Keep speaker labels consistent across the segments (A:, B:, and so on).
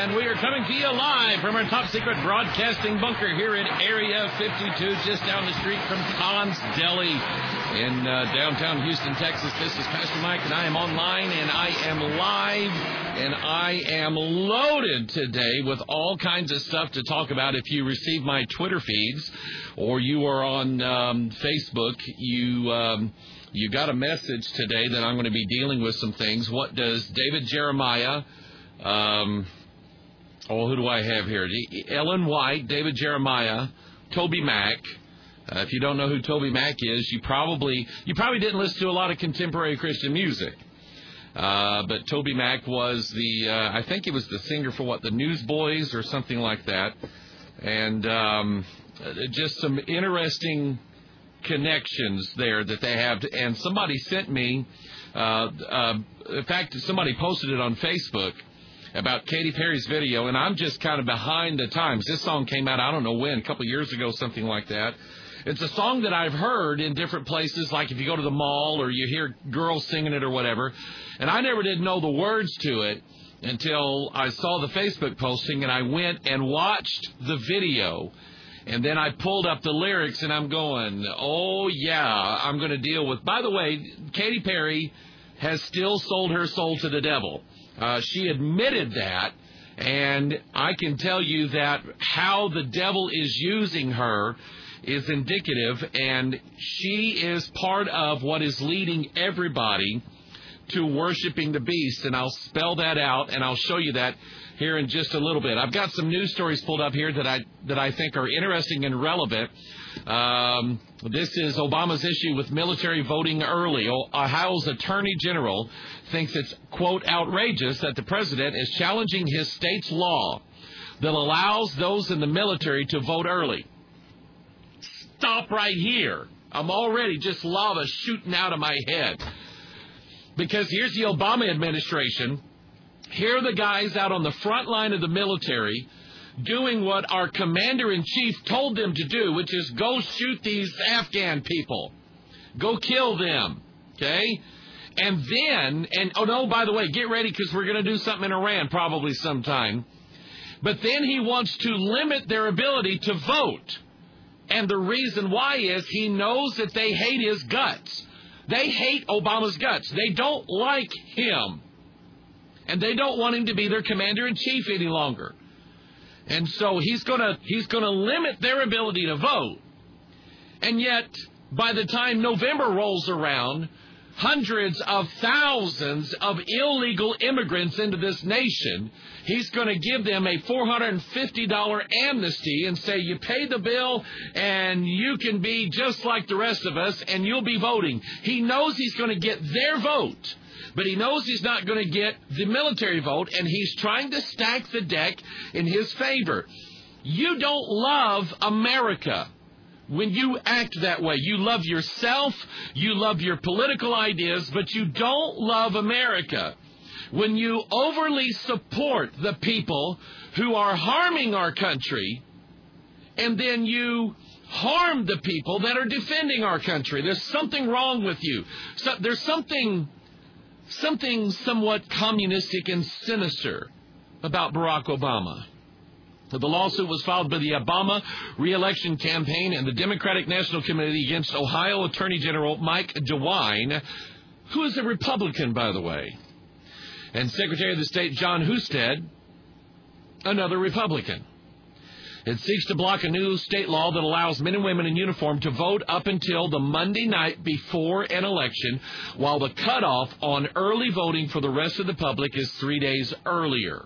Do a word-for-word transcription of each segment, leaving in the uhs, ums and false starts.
A: and we are coming to you live from our top-secret broadcasting bunker here in Area fifty-two, just down the street from Khan's Deli in uh, downtown Houston, Texas. This is Pastor Mike, and I am online, and I am live, and I am loaded today with all kinds of stuff to talk about. If you receive my Twitter feeds or you are on um, Facebook, you... Um, You got a message today that I'm going to be dealing with some things. What does David Jeremiah, um, oh, who do I have here? Ellen White, David Jeremiah, Toby Mac. Uh, if you don't know who Toby Mac is, you probably you probably didn't listen to a lot of contemporary Christian music. Uh, but Toby Mac was the, uh, I think he was the singer for what, the Newsboys or something like that. And um, just some interesting connections there that they have. And somebody sent me, uh, uh, in fact, somebody posted it on Facebook about Katy Perry's video, and I'm just kind of behind the times. This song came out, I don't know when, a couple years ago, something like that. It's a song that I've heard in different places, like if you go to the mall or you hear girls singing it or whatever, and I never did know the words to it until I saw the Facebook posting, and I went and watched the video. And then I pulled up the lyrics, and I'm going, oh, yeah, I'm going to deal with... By the way, Katy Perry has still sold her soul to the devil. Uh, she admitted that, and I can tell you that how the devil is using her is indicative, and she is part of what is leading everybody to worshiping the beast. And I'll spell that out, and I'll show you that here in just a little bit. I've got some news stories pulled up here that I that I think are interesting and relevant. Um, this is Obama's issue with military voting early. Ohio's Attorney General thinks it's, quote, outrageous that the president is challenging his state's law that allows those in the military to vote early. Stop right here. I'm already just lava shooting out of my head. Because here's the Obama administration. Here are the guys out on the front line of the military doing what our commander-in-chief told them to do, which is go shoot these Afghan people. Go kill them, okay? And then, and oh, no, by the way, get ready because we're going to do something in Iran probably sometime. But then he wants to limit their ability to vote. And the reason why is he knows that they hate his guts. They hate Obama's guts. They don't like him. And they don't want him to be their commander-in-chief any longer. And so he's going to he's going to limit their ability to vote. And yet, by the time November rolls around, hundreds of thousands of illegal immigrants into this nation, he's going to give them a four hundred fifty dollars amnesty and say, you pay the bill and you can be just like the rest of us and you'll be voting. He knows he's going to get their vote. But he knows he's not going to get the military vote, and he's trying to stack the deck in his favor. You don't love America when you act that way. You love yourself, you love your political ideas, but you don't love America when you overly support the people who are harming our country, and then you harm the people that are defending our country. There's something wrong with you. So, there's something... Something somewhat communistic and sinister about Barack Obama. The lawsuit was filed by the Obama re-election campaign and the Democratic National Committee against Ohio Attorney General Mike DeWine, who is a Republican, by the way, and Secretary of the State John Husted, another Republican. It seeks to block a new state law that allows men and women in uniform to vote up until the Monday night before an election, while the cutoff on early voting for the rest of the public is three days earlier.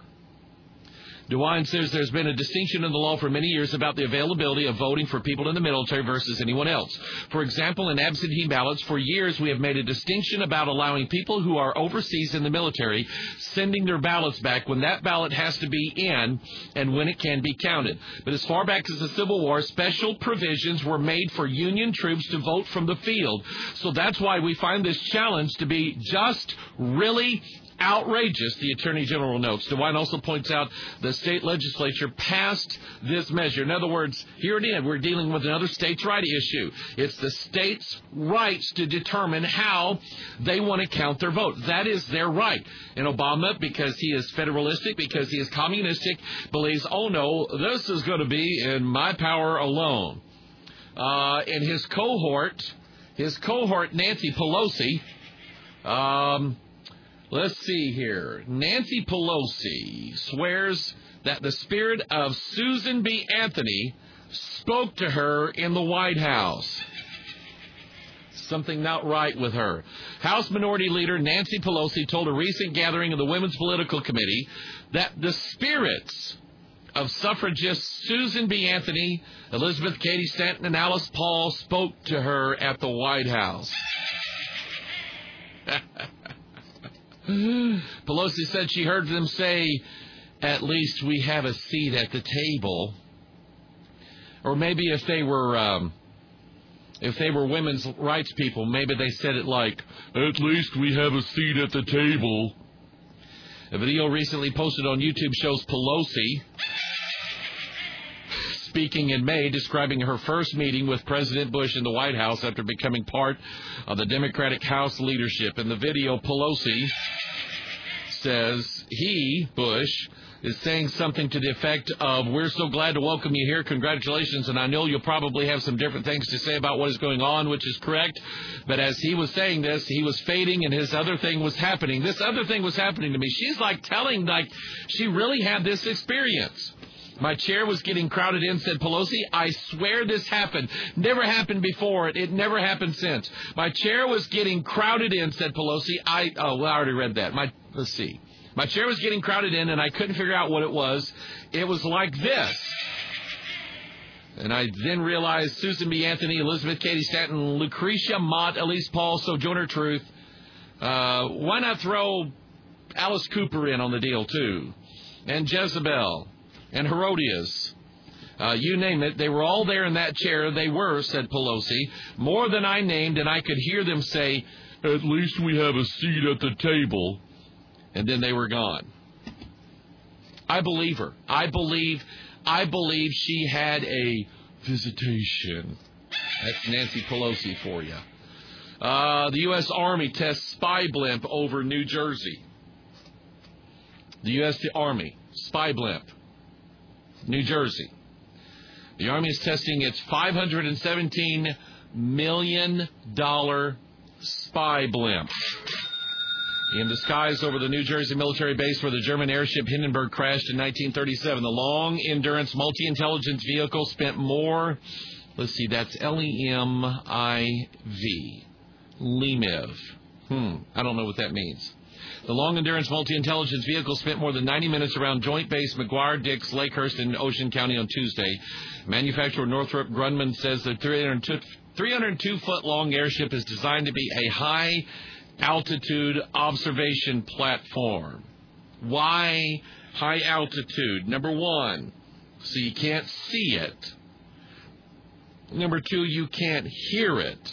A: DeWine says there's been a distinction in the law for many years about the availability of voting for people in the military versus anyone else. For example, in absentee ballots, for years we have made a distinction about allowing people who are overseas in the military sending their ballots back when that ballot has to be in and when it can be counted. But as far back as the Civil War, special provisions were made for Union troops to vote from the field. So that's why we find this challenge to be just really outrageous, the Attorney General notes. DeWine also points out the state legislature passed this measure. In other words, here it is. We're dealing with another states' right issue. It's the states' rights to determine how they want to count their vote. That is their right. And Obama, because he is federalistic, because he is communistic, believes, oh, no, this is going to be in my power alone. Uh, and his cohort, his cohort, Nancy Pelosi, um... let's see here. Nancy Pelosi swears that the spirit of Susan B. Anthony spoke to her in the White House. Something not right with her. House Minority Leader Nancy Pelosi told a recent gathering of the Women's Political Committee that the spirits of suffragists Susan B. Anthony, Elizabeth Cady Stanton, and Alice Paul spoke to her at the White House. Pelosi said she heard them say, at least we have a seat at the table. Or maybe if they were um, if they were women's rights people, maybe they said it like, at least we have a seat at the table. A video recently posted on YouTube shows Pelosi speaking in May, describing her first meeting with President Bush in the White House after becoming part of the Democratic House leadership. In the video, Pelosi says he, Bush, is saying something to the effect of, we're so glad to welcome you here, congratulations, and I know you'll probably have some different things to say about what is going on, which is correct, but as he was saying this, he was fading and his other thing was happening. This other thing was happening to me. She's like telling, like, she really had this experience. My chair was getting crowded in, said Pelosi. I swear this happened. Never happened before. It, it never happened since. My chair was getting crowded in, said Pelosi. I, oh, well, I already read that. My, let's see. My chair was getting crowded in, and I couldn't figure out what it was. It was like this. And I then realized Susan B. Anthony, Elizabeth Cady Stanton, Lucretia Mott, Elise Paul, Sojourner Truth. Uh, why not throw Alice Cooper in on the deal, too? And Jezebel. And Herodias, uh, you name it, they were all there in that chair. They were, said Pelosi, more than I named, and I could hear them say, at least we have a seat at the table. And then they were gone. I believe her. I believe, I believe she had a visitation. That's Nancy Pelosi for you. Uh, the U S Army tests spy blimp over New Jersey. The U S Army, spy blimp. New Jersey. The Army is testing its five hundred seventeen million dollars spy blimp in the skies over the New Jersey military base where the German airship Hindenburg crashed in nineteen thirty-seven. The long-endurance multi-intelligence vehicle spent more, let's see, that's L E M I V, L E M I V. Hmm, I don't know what that means. The long-endurance multi-intelligence vehicle spent more than ninety minutes around Joint Base McGuire Dix, Lakehurst, in Ocean County on Tuesday. Manufacturer Northrop Grumman says the three hundred two foot long airship is designed to be a high-altitude observation platform. Why high altitude? Number one, so you can't see it. Number two, you can't hear it.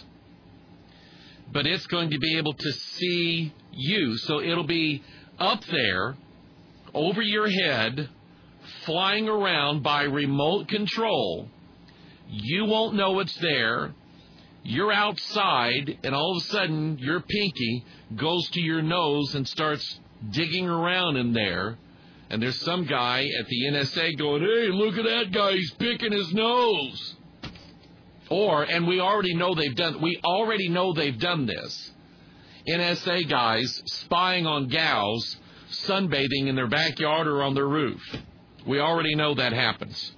A: But it's going to be able to see you. So it'll be up there, over your head, flying around by remote control. You won't know it's there. You're outside, and all of a sudden, your pinky goes to your nose and starts digging around in there. And there's some guy at the N S A going, hey, look at that guy, he's picking his nose. Or, and we already know they've done, we already know they've done this. N S A guys spying on gals sunbathing in their backyard or on their roof. We already know that happens.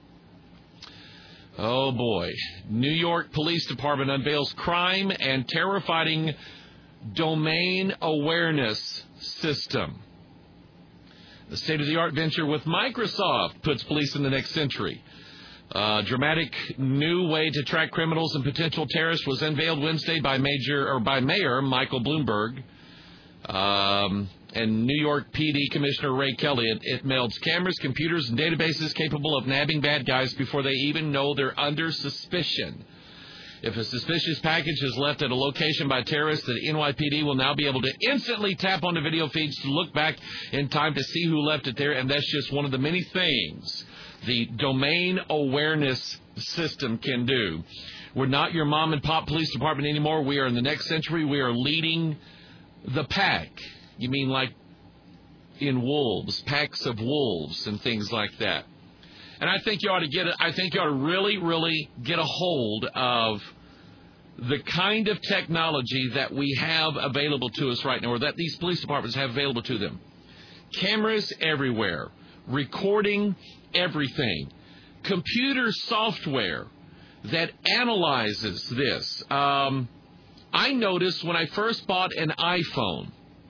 A: Oh, boy. New York Police Department unveils crime and terror-fighting domain awareness system. The state-of-the-art venture with Microsoft puts police in the next century. A dramatic new way to track criminals and potential terrorists was unveiled Wednesday by Major or by Mayor Michael Bloomberg um, and New York P D Commissioner Ray Kelly. It, it melds cameras, computers, and databases capable of nabbing bad guys before they even know they're under suspicion. If a suspicious package is left at a location by terrorists, the N Y P D will now be able to instantly tap onto video feeds to look back in time to see who left it there, and that's just one of the many things the domain awareness system can do. We're not your mom and pop police department anymore. We are in the next century. We are leading the pack. You mean like in wolves, packs of wolves and things like that. And I think you ought to get it. I think you ought to really, really get a hold of the kind of technology that we have available to us right now, or that these police departments have available to them. Cameras everywhere, recording everything, computer software that analyzes this. Um, I noticed when I first bought an iPhone,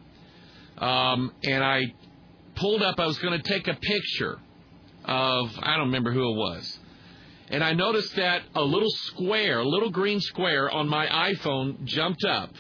A: um, and I pulled up, I was going to take a picture of, I don't remember who it was. And I noticed that a little square, a little green square on my iPhone jumped up.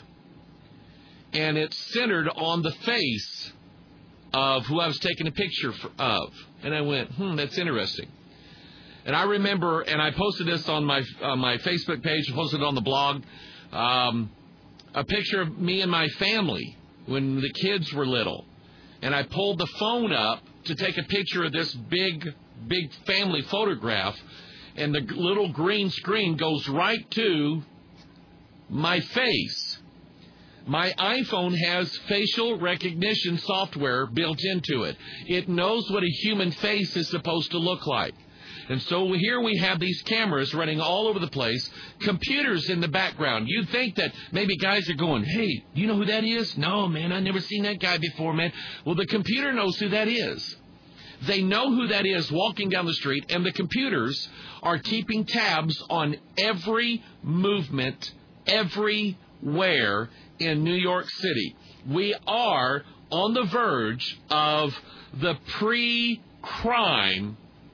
A: And it's centered on the face of who I was taking a picture of. And I went, hmm, that's interesting. And I remember, and I posted this on my uh, my Facebook page, posted it on the blog, um, a picture of me and my family when the kids were little. And I pulled the phone up to take a picture of this big, big family photograph, and the little green screen goes right to my face. My iPhone has facial recognition software built into it. It knows what a human face is supposed to look like. And so here we have these cameras running all over the place, computers in the background. You'd think that maybe guys are going, hey, you know who that is? No, man, I've never seen that guy before, man. Well, the computer knows who that is. They know who that is walking down the street, and the computers are keeping tabs on every movement, everywhere in New York City. We are on the verge of the pre-crime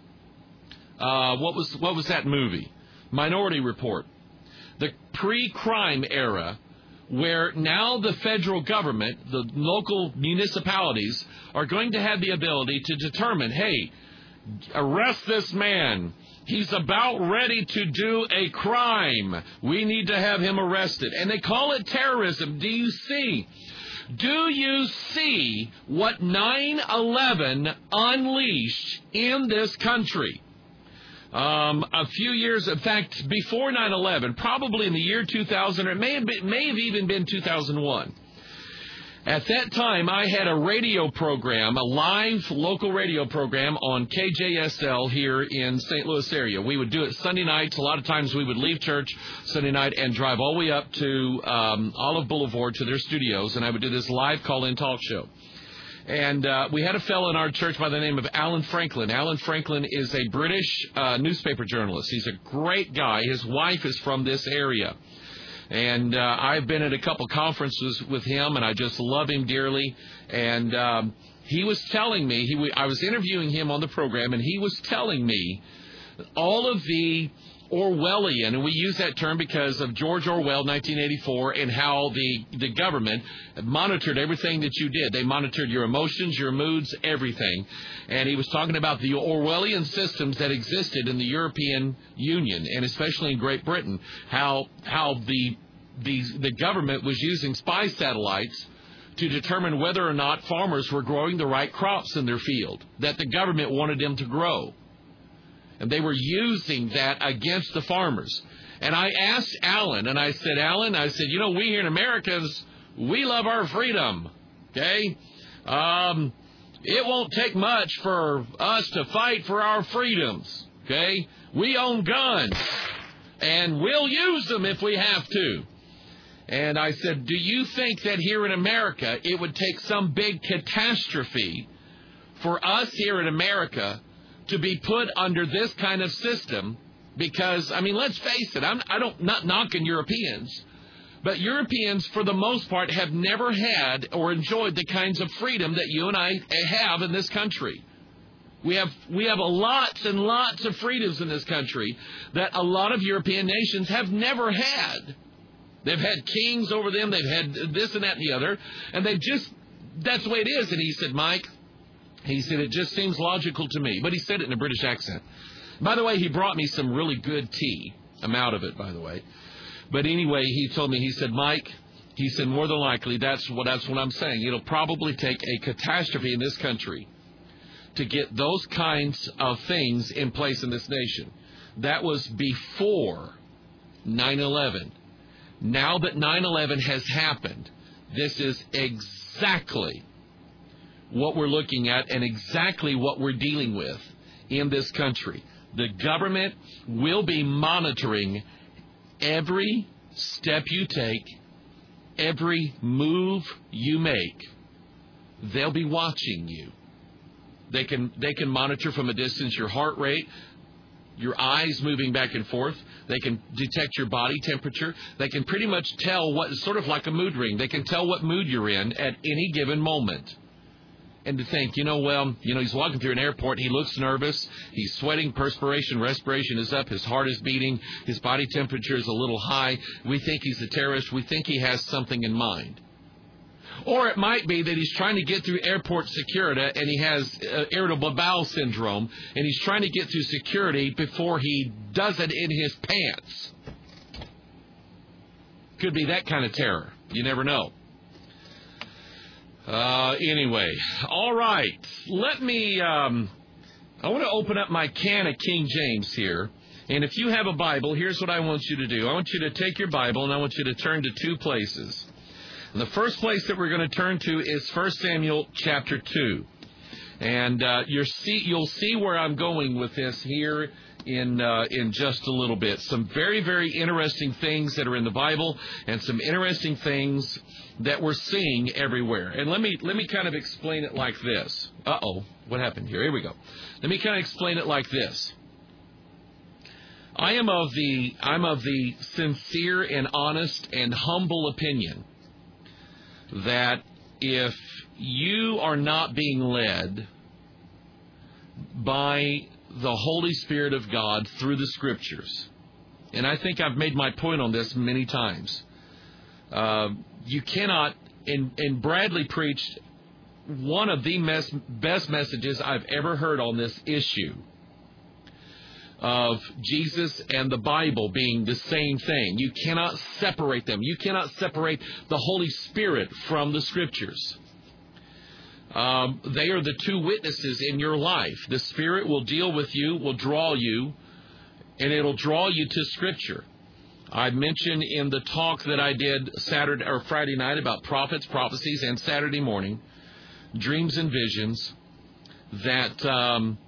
A: Uh, what was what was that movie? Minority Report. The pre-crime era, where now the federal government, the local municipalities, are going to have the ability to determine, hey, arrest this man. He's about ready to do a crime. We need to have him arrested. And they call it terrorism. Do you see? Do you see what nine eleven unleashed in this country? Um, a few years, in fact, before nine eleven, probably in the year two thousand, or it may have, been, may have even been two thousand one. At that time, I had a radio program, a live local radio program on K J S L here in Saint Louis area. We would do it Sunday nights. A lot of times we would leave church Sunday night and drive all the way up to um, Olive Boulevard to their studios, and I would do this live call-in talk show. And uh, we had a fellow in our church by the name of Alan Franklin. Alan Franklin is a British uh, newspaper journalist. He's a great guy. His wife is from this area. And uh, I've been at a couple conferences with him, and I just love him dearly. And um, he was telling me, he, I was interviewing him on the program, and he was telling me all of the Orwellian, and we use that term because of George Orwell, nineteen eighty-four, and how the, the government monitored everything that you did. They monitored your emotions, your moods, everything. And he was talking about the Orwellian systems that existed in the European Union, and especially in Great Britain, how how the the, the government was using spy satellites to determine whether or not farmers were growing the right crops in their field that the government wanted them to grow. And they were using that against the farmers. And I asked Alan, and I said, Alan, I said, you know, we here in Americans, we love our freedom, okay? Um, it won't take much for us to fight for our freedoms, okay? We own guns, and we'll use them if we have to. And I said, do you think that here in America, it would take some big catastrophe for us here in America to be put under this kind of system? Because, I mean, let's face it, I'm, I don't, not knocking Europeans, but Europeans, for the most part, have never had or enjoyed the kinds of freedom that you and I have in this country. We have, we have lots and lots of freedoms in this country that a lot of European nations have never had. They've had kings over them, they've had this and that and the other, and they just, that's the way it is. And he said, Mike, he said, it just seems logical to me. But he said it in a British accent. By the way, he brought me some really good tea. I'm out of it, by the way. But anyway, he told me, he said, Mike, he said, more than likely, that's what, that's what I'm saying. It'll probably take a catastrophe in this country to get those kinds of things in place in this nation. That was before nine eleven. Now that nine eleven has happened, this is exactly what we're looking at and exactly what we're dealing with in this country. The government will be monitoring every step you take, every move you make. They'll be watching you. They can they can monitor from a distance your heart rate, your eyes moving back and forth. They can detect your body temperature. They can pretty much tell what, sort of like a mood ring. They can tell what mood you're in at any given moment. And to think, you know, well, you know, he's walking through an airport. He looks nervous. He's sweating, perspiration, respiration is up. His heart is beating. His body temperature is a little high. We think he's a terrorist. We think he has something in mind. Or it might be that he's trying to get through airport security and he has uh, irritable bowel syndrome and he's trying to get through security before he does it in his pants. Could be that kind of terror. You never know. Uh, anyway, all right. Let me, um, I want to open up my can of King James here. And if you have a Bible, here's what I want you to do. I want you to take your Bible and I want you to turn to two places. And the first place that we're going to turn to is First Samuel chapter two. And uh, you'll see, you'll see where I'm going with this here in uh, in just a little bit. Some very, very interesting things that are in the Bible and some interesting things that we're seeing everywhere. And let me let me kind of explain it like this. Uh-oh, what happened here? Here we go. Let me kind of explain it like this. I am of the I'm of the sincere and honest and humble opinion that if you are not being led by the Holy Spirit of God through the Scriptures, and I think I've made my point on this many times, uh, you cannot, and, and Bradley preached one of the mes- best messages I've ever heard on this issue of Jesus and the Bible being the same thing. You cannot separate them. You cannot separate the Holy Spirit from the Scriptures. Um, they are the two witnesses in your life. The Spirit will deal with you, will draw you, and it'll draw you to Scripture. I mentioned in the talk that I did Saturday or Friday night about prophets, prophecies, and Saturday morning, dreams and visions, that um,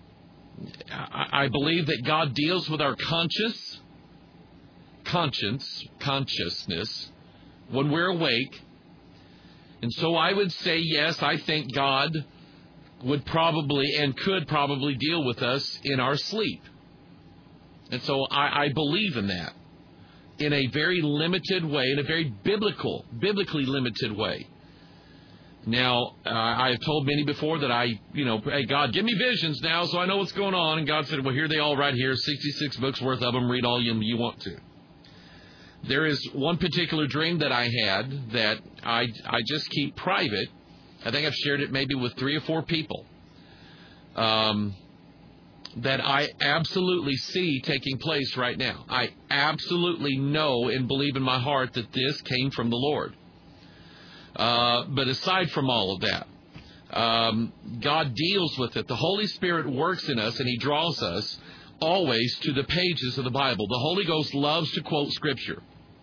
A: I believe that God deals with our conscious, conscience, consciousness when we're awake. And so I would say, yes, I think God would probably and could probably deal with us in our sleep. And so I, I believe in that in a very limited way, in a very biblical, biblically limited way. Now, uh, I have told many before that I, you know, hey, God, give me visions now so I know what's going on. And God said, well, here they all right here, sixty-six books worth of them. Read all you, you want to. There is one particular dream that I had that I, I just keep private. I think I've shared it maybe with three or four people. Um, that I absolutely see taking place right now. I absolutely know and believe in my heart that this came from the Lord. Uh, but aside from all of that, um, God deals with it. The Holy Spirit works in us and He draws us always to the pages of the Bible. The Holy Ghost loves to quote Scripture.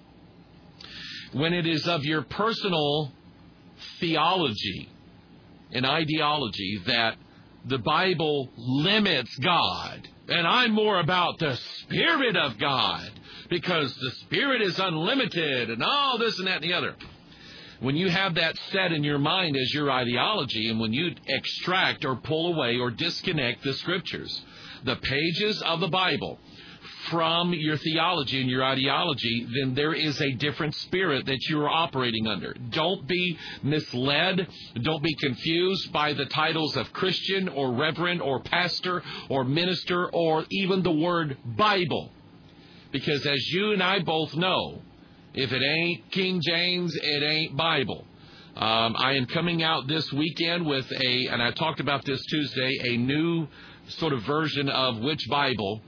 A: When it is of your personal theology and ideology that the Bible limits God, and I'm more about the Spirit of God because the Spirit is unlimited and all this and that and the other. When you have that set in your mind as your ideology, and when you extract or pull away or disconnect the Scriptures, the pages of the Bible, from your theology and your ideology, then there is a different spirit that you are operating under. Don't be misled. Don't be confused by the titles of Christian or Reverend or Pastor or Minister or even the word Bible. Because as you and I both know, if it ain't King James, it ain't Bible. Um, I am coming out this weekend with a, and I talked about this Tuesday, a new sort of version of which Bible.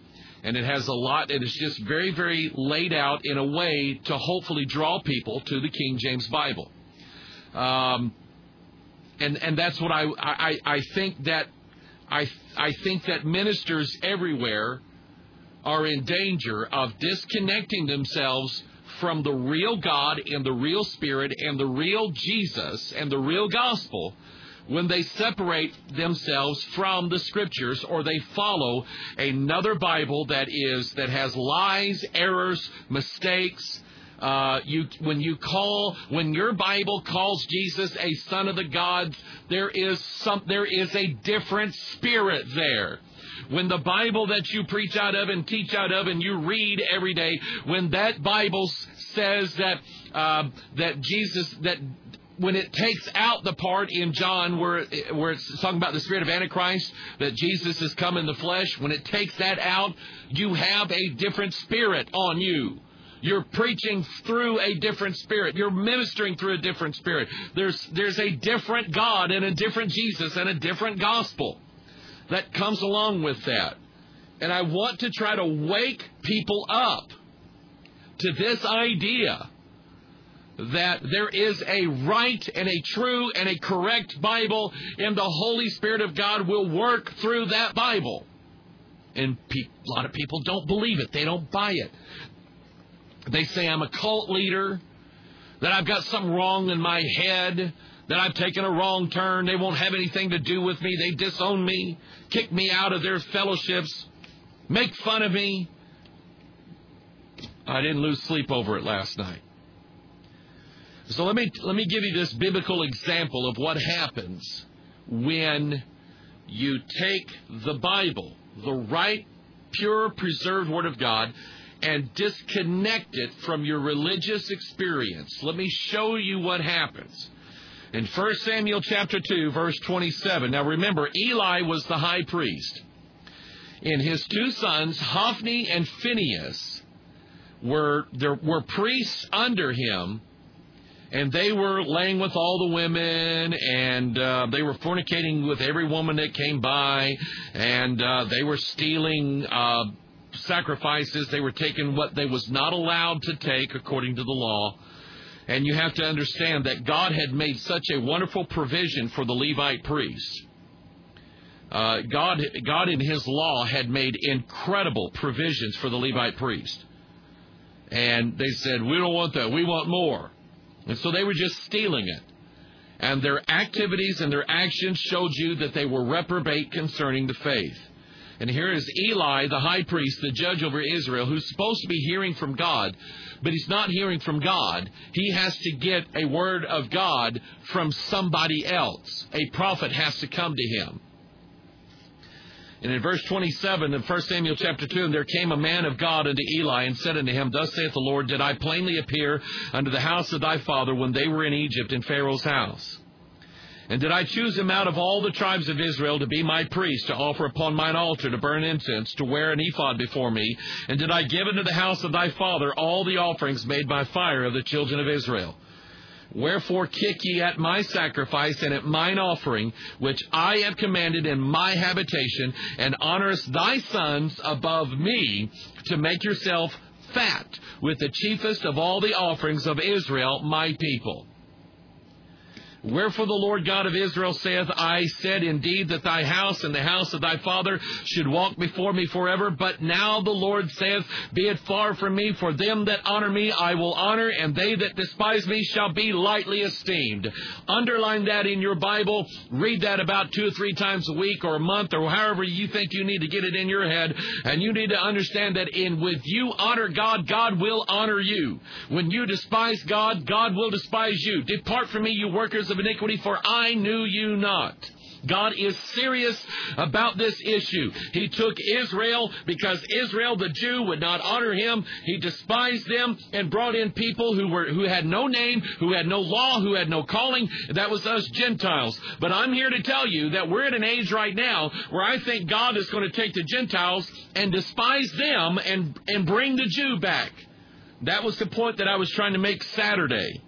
A: And it has a lot, and it's just very, very laid out in a way to hopefully draw people to the King James Bible. Um, and and that's what I, I I think that I I think that ministers everywhere are in danger of disconnecting themselves from the real God and the real Spirit and the real Jesus and the real gospel when they separate themselves from the Scriptures, or they follow another Bible that is that has lies, errors, mistakes. Uh, you when you call when your Bible calls Jesus a son of the gods, there is some there is a different spirit there. When the Bible that you preach out of and teach out of and you read every day, when that Bible says that uh, that Jesus that when it takes out the part in John where where it's talking about the spirit of Antichrist, that Jesus has come in the flesh, when it takes that out, you have a different spirit on you. You're preaching through a different spirit. You're ministering through a different spirit. There's there's a different God and a different Jesus and a different gospel that comes along with that. And I want to try to wake people up to this idea that there is a right and a true and a correct Bible, and the Holy Spirit of God will work through that Bible. And pe- a lot of people don't believe it. They don't buy it. They say I'm a cult leader, that I've got something wrong in my head, that I've taken a wrong turn. They won't have anything to do with me. They disown me, kick me out of their fellowships, make fun of me. I didn't lose sleep over it last night. So let me let me give you this biblical example of what happens when you take the Bible, the right, pure, preserved Word of God, and disconnect it from your religious experience. Let me show you what happens. In First Samuel chapter two, verse twenty-seven. Now remember, Eli was the high priest. And his two sons, Hophni and Phinehas, were there were priests under him. And they were laying with all the women, and uh, they were fornicating with every woman that came by, and uh, they were stealing uh, sacrifices. They were taking what they was not allowed to take according to the law. And you have to understand that God had made such a wonderful provision for the Levite priests. Uh, God, God in His law had made incredible provisions for the Levite priest. And they said, we don't want that. We want more. And so they were just stealing it. And their activities and their actions showed you that they were reprobate concerning the faith. And here is Eli, the high priest, the judge over Israel, who's supposed to be hearing from God, but he's not hearing from God. He has to get a word of God from somebody else. A prophet has to come to him. And in verse twenty-seven of First Samuel chapter two, and there came a man of God unto Eli, and said unto him, Thus saith the Lord, Did I plainly appear unto the house of thy father when they were in Egypt in Pharaoh's house? And did I choose him out of all the tribes of Israel to be my priest, to offer upon mine altar, to burn incense, to wear an ephod before me? And did I give unto the house of thy father all the offerings made by fire of the children of Israel? Wherefore kick ye at my sacrifice and at mine offering, which I have commanded in my habitation, and honorest thy sons above me, to make yourself fat with the chiefest of all the offerings of Israel, my people. Wherefore the Lord God of Israel saith, I said indeed that thy house and the house of thy father should walk before me forever. But now the Lord saith, Be it far from me, for them that honor me I will honor, and they that despise me shall be lightly esteemed. Underline that in your Bible. Read that about two or three times a week or a month, or however you think you need to get it in your head. And you need to understand that in with you honor God, God will honor you. When you despise God, God will despise you. Depart from me, you workers of iniquity, for I knew you not. God is serious about this issue. He took Israel because Israel, the Jew, would not honor him. He despised them and brought in people who were who had no name, who had no law, who had no calling. That was us Gentiles. But I'm here to tell you that we're at an age right now where I think God is going to take the Gentiles and despise them and, and bring the Jew back. That was the point that I was trying to make Saturday.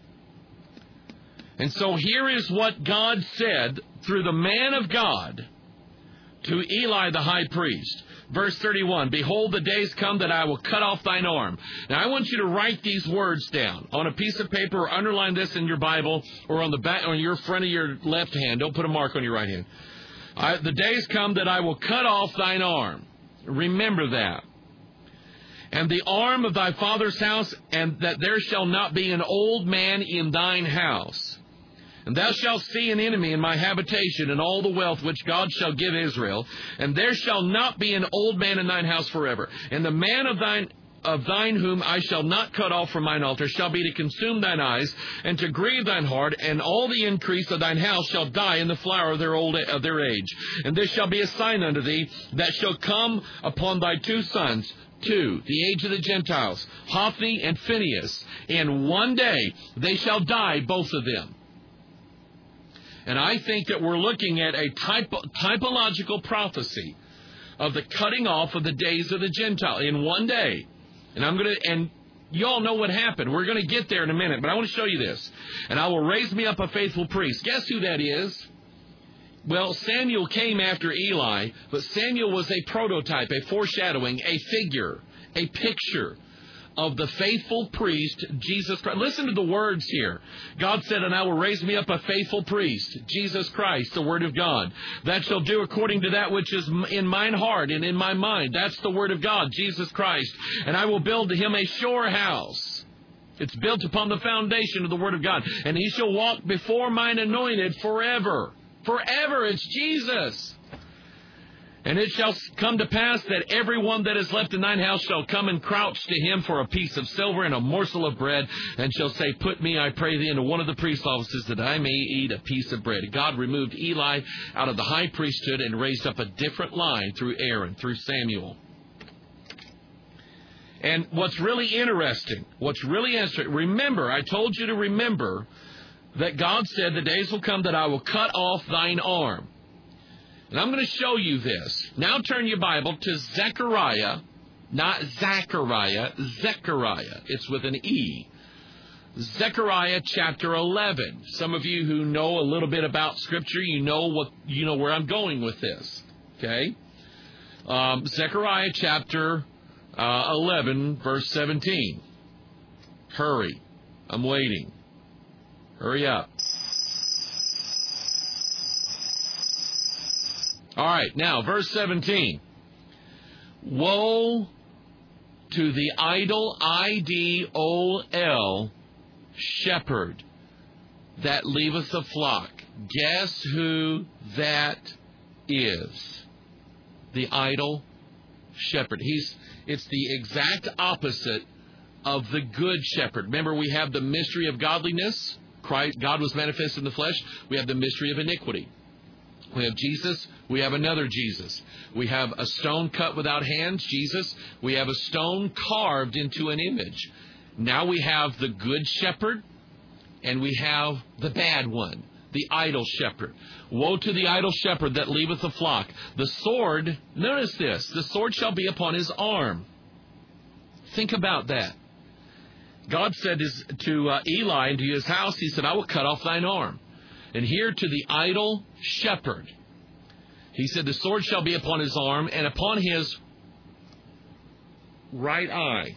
A: And so here is what God said through the man of God to Eli the high priest. Verse thirty-one, behold, the days come that I will cut off thine arm. Now, I want you to write these words down on a piece of paper or underline this in your Bible or on the back, on your front of your left hand. Don't put a mark on your right hand. I, the days come that I will cut off thine arm. Remember that. And the arm of thy father's house, and that there shall not be an old man in thine house. And thou shalt see an enemy in my habitation, and all the wealth which God shall give Israel. And there shall not be an old man in thine house forever. And the man of thine of thine whom I shall not cut off from mine altar shall be to consume thine eyes, and to grieve thine heart, and all the increase of thine house shall die in the flower of their old of their age. And this shall be a sign unto thee that shall come upon thy two sons, two, the age of the Gentiles, Hophni and Phinehas. In one day they shall die, both of them. And I think that we're looking at a typo, typological prophecy of the cutting off of the days of the Gentile in one day. And I'm going to, and you all know what happened. We're going to get there in a minute, but I want to show you this. And I will raise me up a faithful priest. Guess who that is? Well, Samuel came after Eli, but Samuel was a prototype, a foreshadowing, a figure, a picture of the faithful priest, Jesus Christ. Listen to the words here. God said, and I will raise me up a faithful priest, Jesus Christ, the Word of God, that shall do according to that which is in mine heart and in my mind. That's the Word of God, Jesus Christ. And I will build to him a sure house. It's built upon the foundation of the Word of God. And he shall walk before mine anointed forever. Forever. It's Jesus. And it shall come to pass that every one that is left in thine house shall come and crouch to him for a piece of silver and a morsel of bread, and shall say, put me, I pray thee, into one of the priest's offices, that I may eat a piece of bread. God removed Eli out of the high priesthood and raised up a different line through Aaron, through Samuel. And what's really interesting, what's really interesting, remember, I told you to remember that God said, the days will come that I will cut off thine arm. And I'm going to show you this. Now turn your Bible to Zechariah, not Zachariah, Zechariah. It's with an E. Zechariah chapter eleven. Some of you who know a little bit about Scripture, you know what you know where I'm going with this. Okay, um, Zechariah chapter uh, eleven, verse seventeen. Hurry, I'm waiting. Hurry up. All right, now, verse seventeen. Woe to the idol, I D O L, shepherd that leaveth the flock. Guess who that is? The idol shepherd. He's it's the exact opposite of the good shepherd. Remember, we have the mystery of godliness. Christ, God was manifest in the flesh. We have the mystery of iniquity. We have Jesus. We have another Jesus. We have a stone cut without hands, Jesus. We have a stone carved into an image. Now we have the good shepherd, and we have the bad one, the idol shepherd. Woe to the idol shepherd that leaveth the flock. The sword, notice this, the sword shall be upon his arm. Think about that. God said to uh, Eli and to his house, he said, I will cut off thine arm. And here to the idol shepherd, he said, the sword shall be upon his arm and upon his right eye.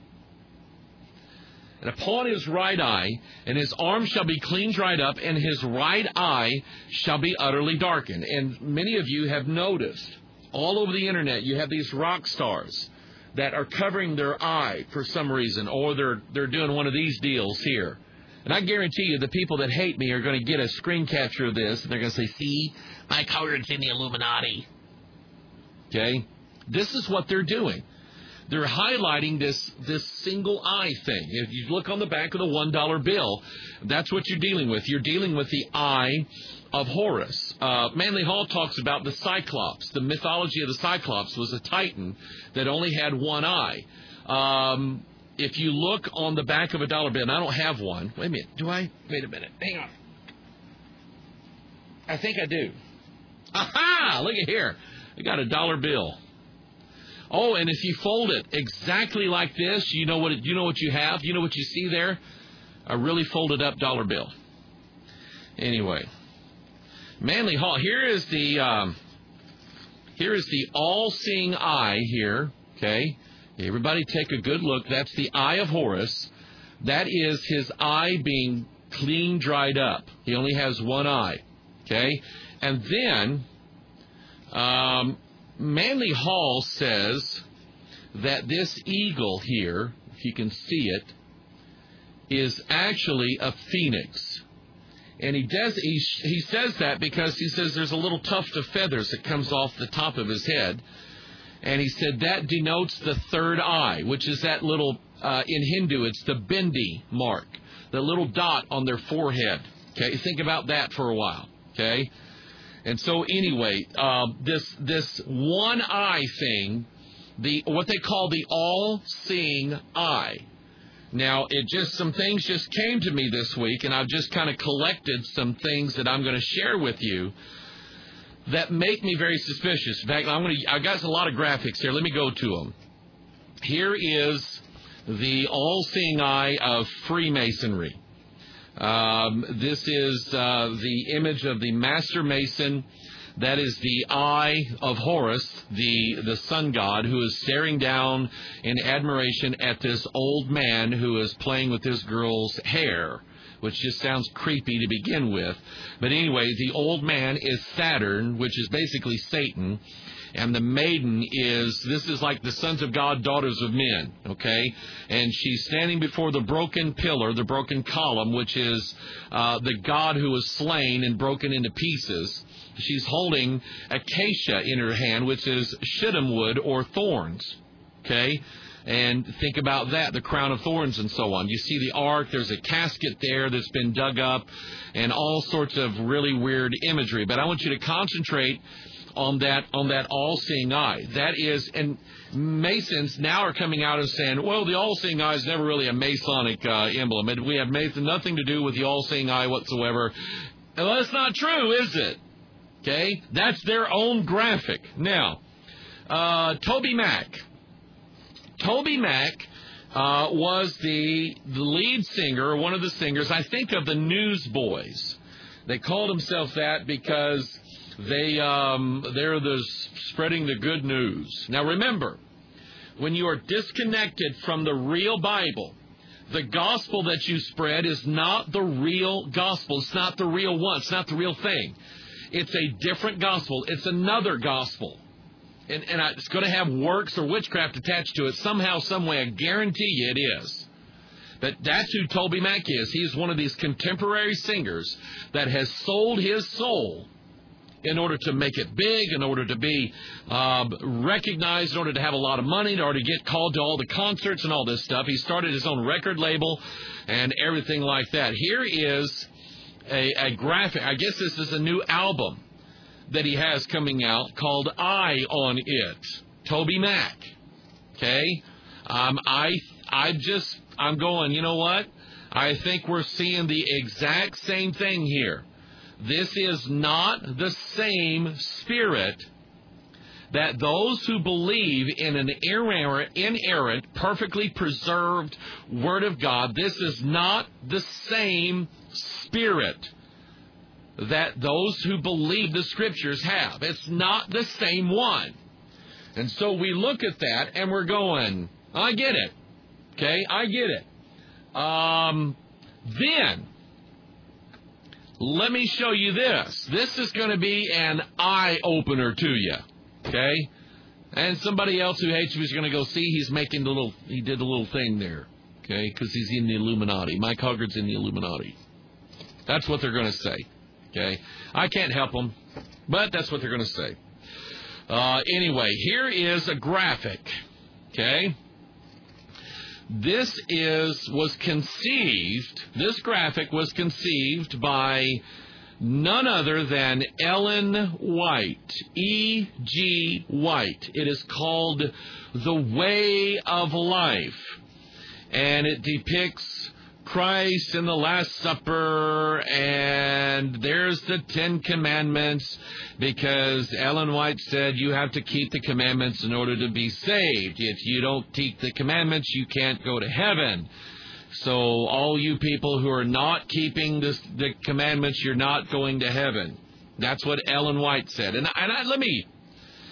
A: And upon his right eye, and his arm shall be clean dried up, and his right eye shall be utterly darkened. And many of you have noticed, all over the internet, you have these rock stars that are covering their eye for some reason, or they're they're doing one of these deals here. And I guarantee you the people that hate me are going to get a screen capture of this, and they're going to say, see, my colored's in the Illuminati. Okay? This is what they're doing. They're highlighting this, this single eye thing. If you look on the back of the one dollar bill, that's what you're dealing with. You're dealing with the eye of Horus. Uh, Manly Hall talks about the Cyclops. The mythology of the Cyclops was a titan that only had one eye. Um... If you look on the back of a dollar bill, and I don't have one. Wait a minute. Do I? Wait a minute. Hang on. I think I do. Aha! Look at here. I got a dollar bill. Oh, and if you fold it exactly like this, you know what it, you know what you have? You know what you see there? A really folded up dollar bill. Anyway. Manly Hall. Here is the... Um, Here is the all-seeing eye here, okay? Everybody take a good look. That's the eye of Horus. That is his eye being clean dried up. He only has one eye, okay? And then um, Manly Hall says that this eagle here, if you can see it, is actually a phoenix. And he does he, he says that because he says there's a little tuft of feathers that comes off the top of his head. And he said that denotes the third eye, which is that little, uh, in Hindu, it's the bindi mark, the little dot on their forehead. Okay, think about that for a while. Okay, and so anyway, uh, this this one eye thing, the what they call the all-seeing eye. Now, it just some things just came to me this week, and I've just kind of collected some things that I'm going to share with you that make me very suspicious. In fact, I'm going to. I got a lot of graphics here. Let me go to them. Here is the all-seeing eye of Freemasonry. Um, this is uh, the image of the Master Mason. That is the eye of Horus, the, the sun god, who is staring down in admiration at this old man who is playing with this girl's hair, which just sounds creepy to begin with. But anyway, the old man is Saturn, which is basically Satan, and the maiden is, this is like the sons of God, daughters of men, okay? And she's standing before the broken pillar, the broken column, which is uh, the god who was slain and broken into pieces. She's holding acacia in her hand, which is shittim wood or thorns, okay? And think about that, the crown of thorns and so on. You see the ark, there's a casket there that's been dug up, and all sorts of really weird imagery. But I want you to concentrate on that on that all-seeing eye. That is, and Masons now are coming out and saying, well, the all-seeing eye is never really a Masonic uh, emblem. And we have Mason, nothing to do with the all-seeing eye whatsoever. Well, that's not true, is it? Okay, that's their own graphic. Now, uh, Toby Mac. Toby Mac uh, was the, the lead singer, one of the singers, I think, of the Newsboys. They called themselves that because they, um, they're the spreading the good news. Now, remember, when you are disconnected from the real Bible, the gospel that you spread is not the real gospel. It's not the real one. It's not the real thing. It's a different gospel. It's another gospel. And, and I, it's going to have works or witchcraft attached to it somehow, some way. I guarantee you it is. But that's who Toby Mac is. He's one of these contemporary singers that has sold his soul in order to make it big, in order to be uh, recognized, in order to have a lot of money, in order to get called to all the concerts and all this stuff. He started his own record label and everything like that. Here is A, a graphic. I guess this is a new album that he has coming out called Eye on It. Toby Mac. Okay? Um, I, I just, I'm going, you know what? I think we're seeing the exact same thing here. This is not the same spirit that those who believe in an inerrant, inerrant, perfectly preserved Word of God, this is not the same spirit that those who believe the Scriptures have. It's not the same one. And so we look at that and we're going, I get it. Okay, I get it. Um, then, let me show you this. This is going to be an eye-opener to you. Okay? And somebody else who hates you is going to go, see, he's making the little, he did a little thing there. Okay? Because he's in the Illuminati. Mike Hoggard's in the Illuminati. That's what they're going to say. Okay? I can't help them, but that's what they're going to say. Uh, anyway, here is a graphic. Okay? This is, was conceived, this graphic was conceived by none other than Ellen White, E G White. It is called The Way of Life, and it depicts Christ in the Last Supper, and there's the Ten Commandments, because Ellen White said you have to keep the commandments in order to be saved. If you don't keep the commandments, you can't go to heaven. So all you people who are not keeping this, the commandments, you're not going to heaven. That's what Ellen White said. And, and I, let me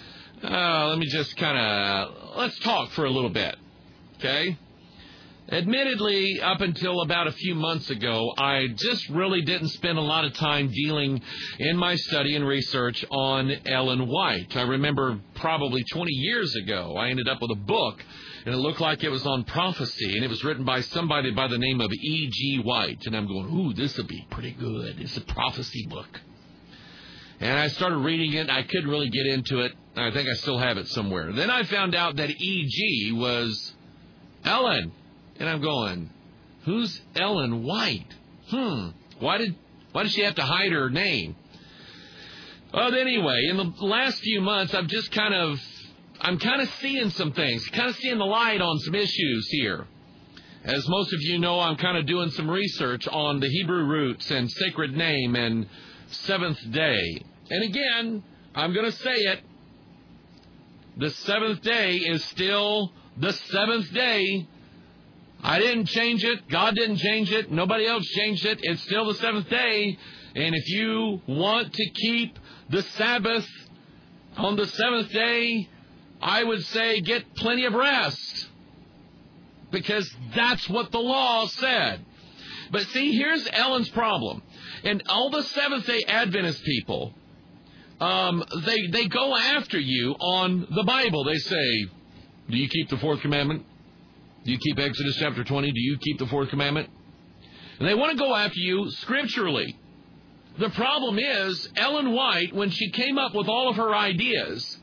A: Uh, let me just kind of, let's talk for a little bit, okay? Admittedly, up until about a few months ago, I just really didn't spend a lot of time dealing in my study and research on Ellen White. I remember probably twenty years ago, I ended up with a book, and it looked like it was on prophecy, and it was written by somebody by the name of E G White. And I'm going, ooh, this will be pretty good. It's a prophecy book. And I started reading it. I couldn't really get into it. I think I still have it somewhere. Then I found out that E G was Ellen. And I'm going, who's Ellen White? Hmm. Why did why did she have to hide her name? Well, anyway, in the last few months, I've just kind of, I'm kind of seeing some things, kind of seeing the light on some issues here. As most of you know, I'm kind of doing some research on the Hebrew roots and sacred name and seventh day. And again, I'm going to say it. The seventh day is still the seventh day. I didn't change it. God didn't change it. Nobody else changed it. It's still the seventh day. And if you want to keep the Sabbath on the seventh day, I would say get plenty of rest. Because that's what the law said. But see, here's Ellen's problem. And all the Seventh-day Adventist people, um, they, they go after you on the Bible. They say, do you keep the fourth commandment? Do you keep Exodus chapter twenty? Do you keep the fourth commandment? And they want to go after you scripturally. The problem is, Ellen White, when she came up with all of her ideas,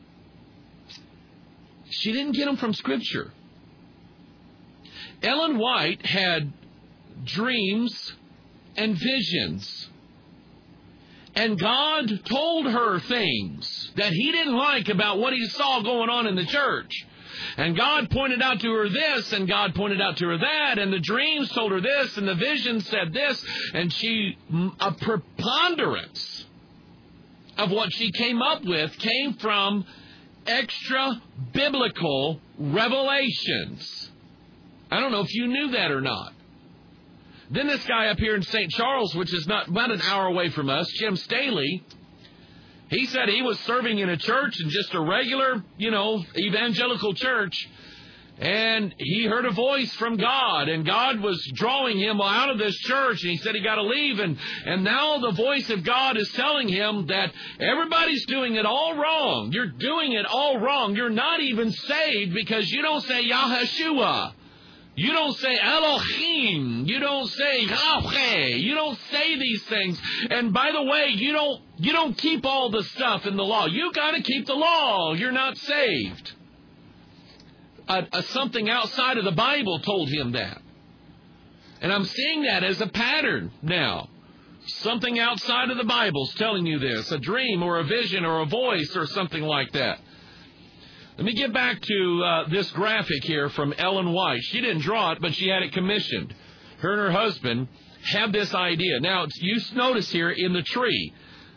A: she didn't get them from Scripture. Ellen White had dreams and visions. And God told her things that He didn't like about what He saw going on in the church. And God pointed out to her this, and God pointed out to her that, and the dreams told her this, and the vision said this, and she, a preponderance of what she came up with came from extra-biblical revelations. I don't know if you knew that or not. Then this guy up here in Saint Charles, which is not about an hour away from us, Jim Staley, he said he was serving in a church, in just a regular, you know, evangelical church, and he heard a voice from God, and God was drawing him out of this church, and he said he got to leave, and, and now the voice of God is telling him that everybody's doing it all wrong. You're doing it all wrong. You're not even saved because you don't say Yahushua. You don't say Elohim. You don't say Yahweh. You don't say these things. And by the way, you don't you don't keep all the stuff in the law. You got to keep the law. You're not saved. A, a, something outside of the Bible told him that. And I'm seeing that as a pattern now. Something outside of the Bible is telling you this. A dream or a vision or a voice or something like that. Let me get back to uh, this graphic here from Ellen White. She didn't draw it, but she had it commissioned. Her and her husband had this idea. Now, you notice here in the tree.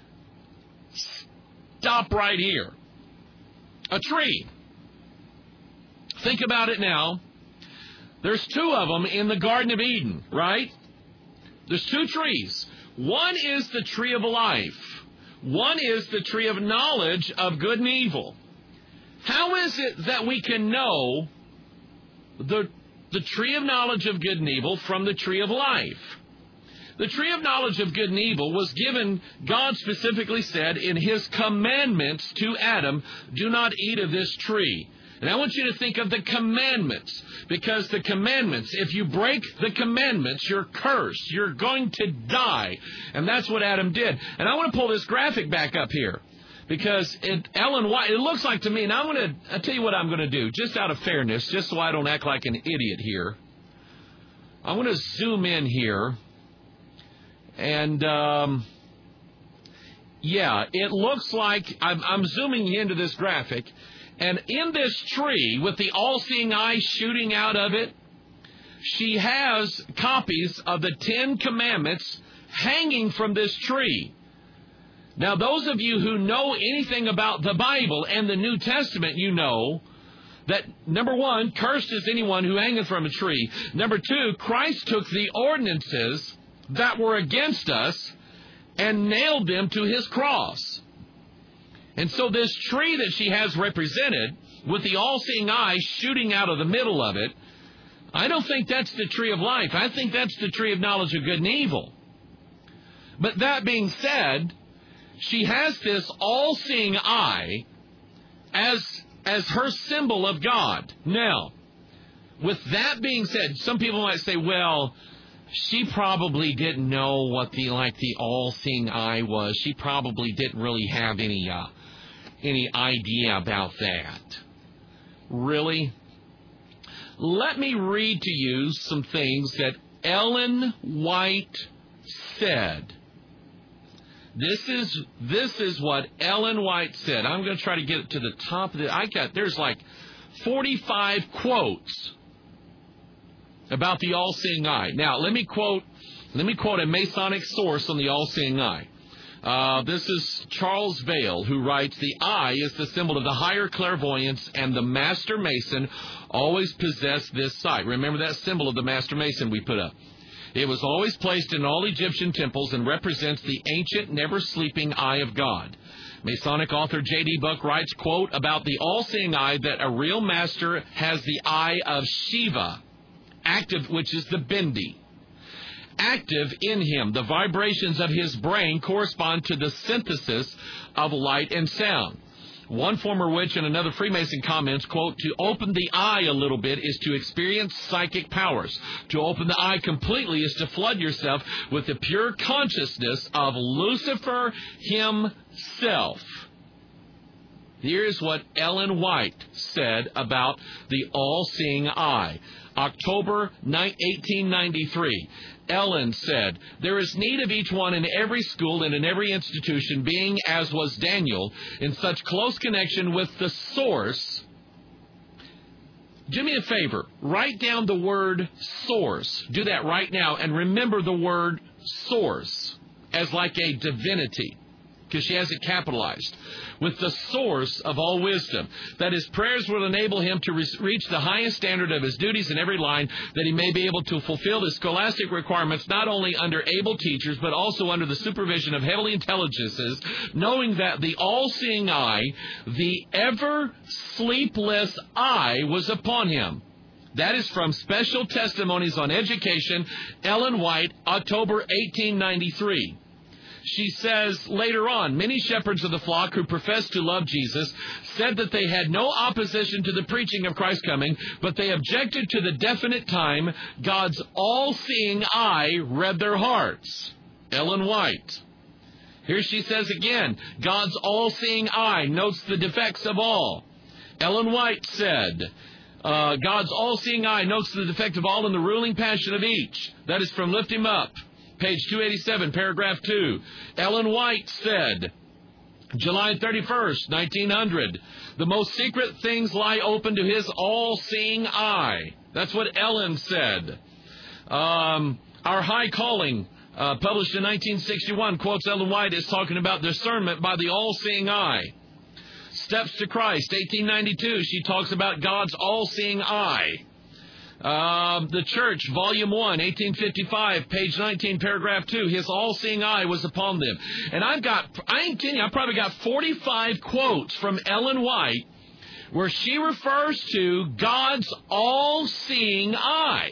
A: Stop right here. A tree. Think about it now. There's two of them in the Garden of Eden, right? There's two trees. One is the tree of life. One is the tree of knowledge of good and evil. How is it that we can know the, the tree of knowledge of good and evil from the tree of life? The tree of knowledge of good and evil was given, God specifically said in His commandments to Adam, do not eat of this tree. And I want you to think of the commandments, because the commandments, if you break the commandments, you're cursed. You're going to die. And that's what Adam did. And I want to pull this graphic back up here. Because it, Ellen White, it looks like to me, and I'm going to, I'll tell you what I'm going to do, just out of fairness, just so I don't act like an idiot here. I'm going to zoom in here. And, um, yeah, it looks like, I'm, I'm zooming into this graphic, and in this tree, with the all-seeing eye shooting out of it, she has copies of the Ten Commandments hanging from this tree. Now, those of you who know anything about the Bible and the New Testament, you know that, number one, cursed is anyone who hangeth from a tree. Number two, Christ took the ordinances that were against us and nailed them to His cross. And so this tree that she has represented, with the all-seeing eye shooting out of the middle of it, I don't think that's the tree of life. I think that's the tree of knowledge of good and evil. But that being said, she has this all-seeing eye as, as her symbol of God. Now, with that being said, some people might say, well, she probably didn't know what the like the all-seeing eye was. She probably didn't really have any uh, any idea about that. Really? Let me read to you some things that Ellen White said. This is this is what Ellen White said. I'm going to try to get it to the top of the. I got there's like forty-five quotes about the all-seeing eye. Now, let me quote let me quote a Masonic source on the all-seeing eye. Uh, this is Charles Vail, who writes, "The eye is the symbol of the higher clairvoyance, and the Master Mason always possessed this sight." Remember that symbol of the Master Mason we put up. "It was always placed in all Egyptian temples and represents the ancient, never-sleeping eye of God." Masonic author J D Buck writes, quote, about the all-seeing eye, that a real master has the eye of Shiva, active, which is the Bindi. Active in him, the vibrations of his brain correspond to the synthesis of light and sound. One former witch and another Freemason comments, quote, "To open the eye a little bit is to experience psychic powers. To open the eye completely is to flood yourself with the pure consciousness of Lucifer himself." Here's what Ellen White said about the all-seeing eye. October eighteen ninety-three. Ellen said, "There is need of each one in every school and in every institution being, as was Daniel, in such close connection with the source." Do me a favor. Write down the word source. Do that right now, and remember the word source as like a divinity, because she has it capitalized. "With the source of all wisdom, that his prayers will enable him to re- reach the highest standard of his duties in every line, that he may be able to fulfill the scholastic requirements not only under able teachers, but also under the supervision of heavenly intelligences, knowing that the all-seeing eye, the ever-sleepless eye, was upon him." That is from Special Testimonies on Education, Ellen White, October eighteen ninety-three. She says later on, "Many shepherds of the flock who professed to love Jesus said that they had no opposition to the preaching of Christ's coming, but they objected to the definite time God's all-seeing eye read their hearts." Ellen White. Here she says again, God's all-seeing eye notes the defects of all. Ellen White said, uh, God's all-seeing eye notes the defect of all in the ruling passion of each. That is from Lift Him Up. Page two eighty-seven, paragraph two. Ellen White said, July thirty-first, nineteen hundred, "The most secret things lie open to his all-seeing eye." That's what Ellen said. Um, Our High Calling, uh, published in nineteen sixty-one, quotes Ellen White as talking about discernment by the all-seeing eye. Steps to Christ, eighteen ninety-two, she talks about God's all-seeing eye. Um, the Church, Volume one, eighteen fifty-five, page nineteen, paragraph two, "His all-seeing eye was upon them." And I've got, I ain't kidding you, I've probably got forty-five quotes from Ellen White where she refers to God's all-seeing eye.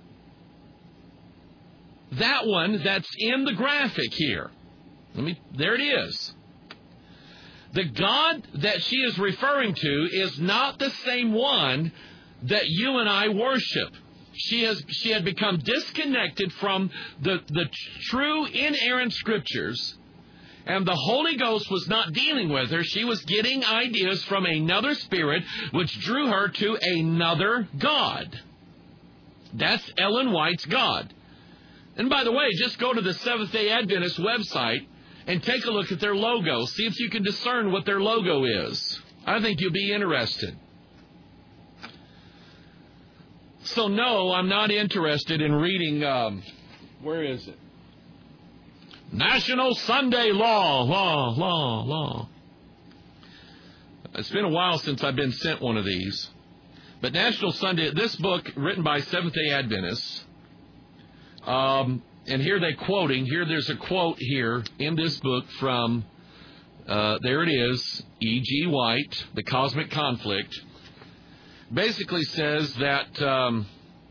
A: That one that's in the graphic here. Let me, there it is. The God that she is referring to is not the same one that you and I worship. She has she had become disconnected from the, the true inerrant scriptures, and the Holy Ghost was not dealing with her. She was getting ideas from another spirit, which drew her to another God. That's Ellen White's God. And by the way, just go to the Seventh-day Adventist website and take a look at their logo. See if you can discern what their logo is. I think you'll be interested. So, no, I'm not interested in reading, um, where is it? National Sunday Law, Law, Law, Law. It's been a while since I've been sent one of these. But National Sunday, this book written by Seventh-day Adventists, um, and here they're quoting, here there's a quote here in this book from Uh, there it is, E G. White, The Cosmic Conflict, basically says that um,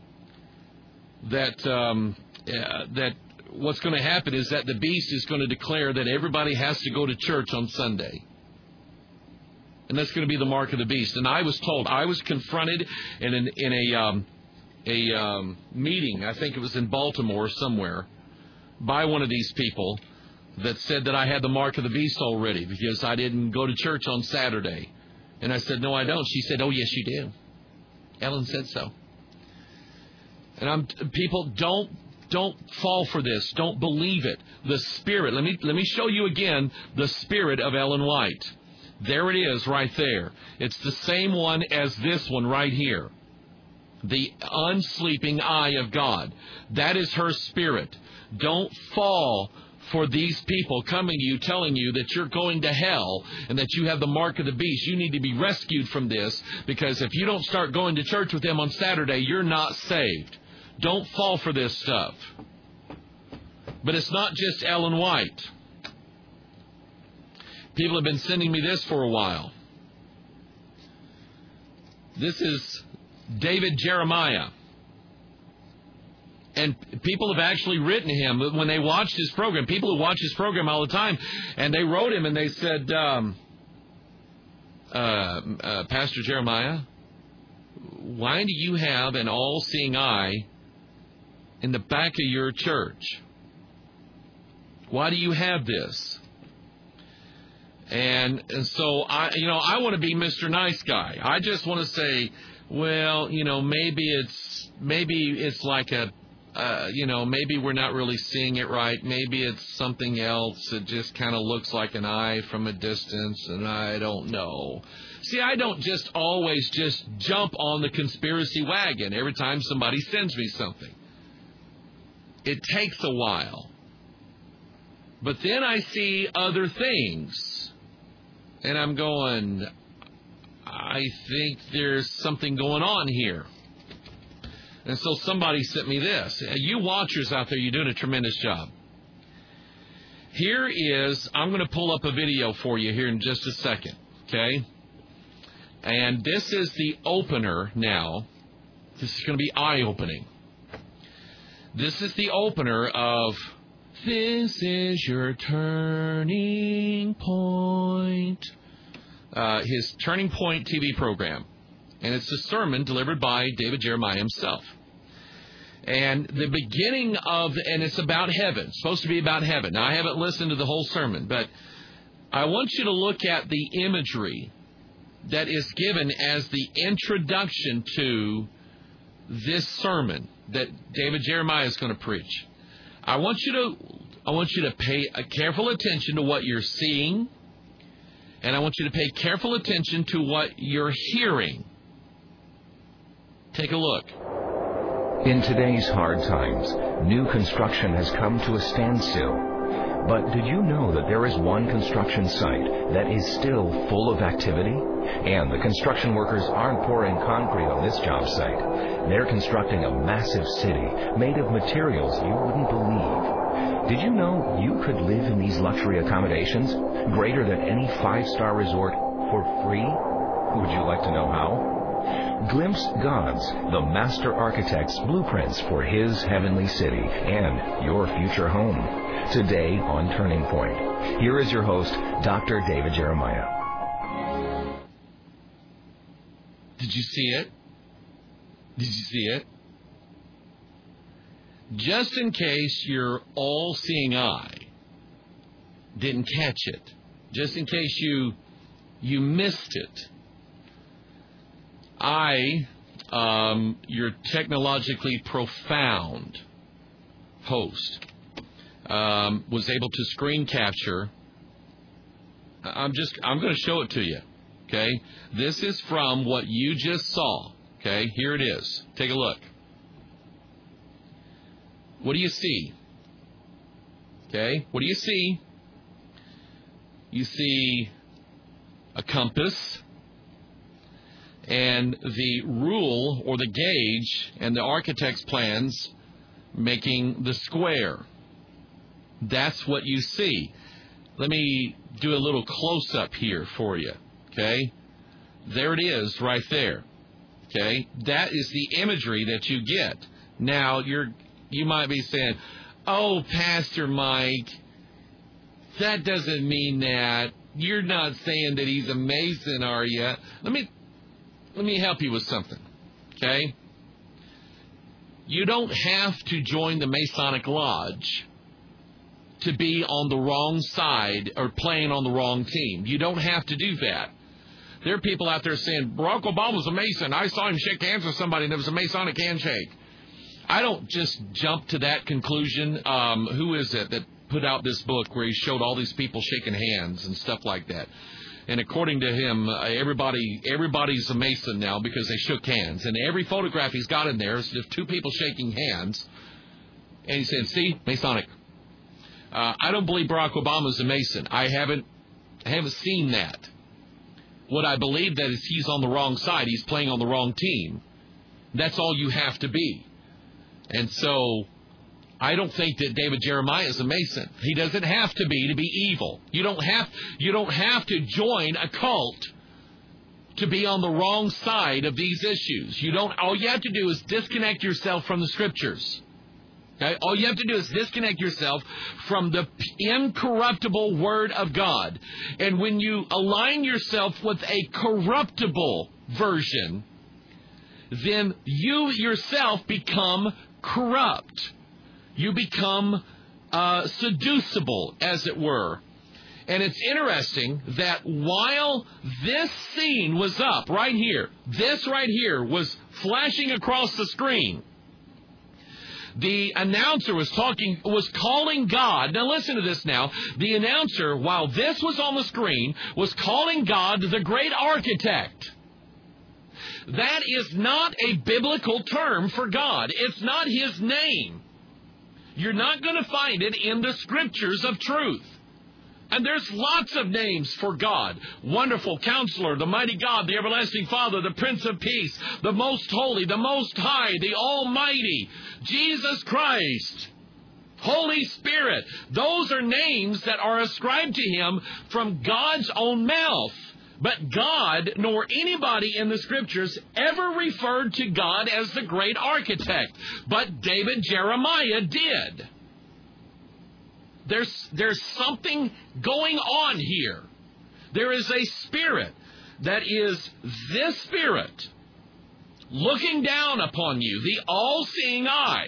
A: that um, uh, that what's going to happen is that the beast is going to declare that everybody has to go to church on Sunday. And that's going to be the mark of the beast. And I was told, I was confronted in an, in a um, a um, meeting, I think it was in Baltimore somewhere, by one of these people that said that I had the mark of the beast already because I didn't go to church on Saturday. And I said, no, I don't. She said, oh, yes, you do. Ellen said so. And I'm people don't don't fall for this. Don't believe it. The spirit. Let me let me show you again the spirit of Ellen White. There it is right there. It's the same one as this one right here. The unsleeping eye of God. That is her spirit. Don't fall for these people coming to you telling you that you're going to hell and that you have the mark of the beast. You need to be rescued from this because if you don't start going to church with them on Saturday, you're not saved. Don't fall for this stuff. But it's not just Ellen White. People have been sending me this for a while. This is David Jeremiah. And people have actually written him when they watched his program. People who watch his program all the time. And they wrote him and they said, um, uh, uh, Pastor Jeremiah, why do you have an all-seeing eye in the back of your church? Why do you have this? And, and so, I, you know, I want to be Mister Nice Guy. I just want to say, well, you know, maybe it's maybe it's like a, uh, you know, maybe we're not really seeing it right. Maybe it's something else. It just kind of looks like an eye from a distance, and I don't know. See, I don't just always just jump on the conspiracy wagon every time somebody sends me something. It takes a while. But then I see other things. And I'm going, I think there's something going on here. And so somebody sent me this. You watchers out there, you're doing a tremendous job. Here is, I'm going to pull up a video for you here in just a second, okay? And this is the opener now. This is going to be eye-opening. This is the opener of This Is Your Turning Point, uh, his Turning Point T V program. And it's a sermon delivered by David Jeremiah himself. And the beginning of, and it's about heaven. It's supposed to be about heaven. Now, I haven't listened to the whole sermon, but I want you to look at the imagery that is given as the introduction to this sermon that David Jeremiah is going to preach. I want you to I want you to pay a careful attention to what you're seeing, and I want you to pay careful attention to what you're hearing. Take a look.
B: In today's hard times, new construction has come to a standstill. But did you know that there is one construction site that is still full of activity? And the construction workers aren't pouring concrete on this job site. They're constructing a massive city made of materials you wouldn't believe. Did you know you could live in these luxury accommodations, greater than any five-star resort, for free? Would you like to know how? Glimpse God's, the master architect's blueprints for his heavenly city and your future home. Today on Turning Point, here is your host, Doctor David Jeremiah.
A: Did you see it? Did you see it? Just in case your all-seeing eye didn't catch it, just in case you you missed it, I, um, your technologically profound host, um, was able to screen capture. I'm just, I'm going to show it to you. Okay, this is from what you just saw. Okay, here it is. Take a look. What do you see? Okay, what do you see? You see a compass and the rule or the gauge and the architect's plans making the square. That's what you see. Let me do a little close-up here for you, okay? There it is right there, okay? That is the imagery that you get. Now, you're you might be saying, oh, Pastor Mike, that doesn't mean that. You're not saying that he's a Mason, are you? Let me, let me help you with something, okay? You don't have to join the Masonic Lodge to be on the wrong side or playing on the wrong team. You don't have to do that. There are people out there saying, Barack Obama's a Mason. I saw him shake hands with somebody and it was a Masonic handshake. I don't just jump to that conclusion. Um, who is it that put out this book where he showed all these people shaking hands and stuff like that? And according to him, uh, everybody everybody's a Mason now because they shook hands. And every photograph he's got in there is just two people shaking hands. And he said, see, Masonic. Uh, I don't believe Barack Obama's a Mason. I haven't, I haven't seen that. What I believe that is he's on the wrong side. He's playing on the wrong team. That's all you have to be. And so I don't think that David Jeremiah is a Mason. He doesn't have to be to be evil. You don't have you don't have to join a cult to be on the wrong side of these issues. You don't. All you have to do is disconnect yourself from the Scriptures. Okay? All you have to do is disconnect yourself from the incorruptible Word of God. And when you align yourself with a corruptible version, then you yourself become corrupt. You become uh, seducible, as it were. And it's interesting that while this scene was up right here, this right here was flashing across the screen, the announcer was talking, was calling God. Now listen to this now. The announcer, while this was on the screen, was calling God the great architect. That is not a biblical term for God. It's not His name. You're not going to find it in the Scriptures of truth. And there's lots of names for God. Wonderful Counselor, the Mighty God, the Everlasting Father, the Prince of Peace, the Most Holy, the Most High, the Almighty, Jesus Christ, Holy Spirit. Those are names that are ascribed to Him from God's own mouth. But God, nor anybody in the Scriptures, ever referred to God as the great architect. But David Jeremiah did. There's, there's something going on here. There is a spirit that is this spirit looking down upon you, the all-seeing eye.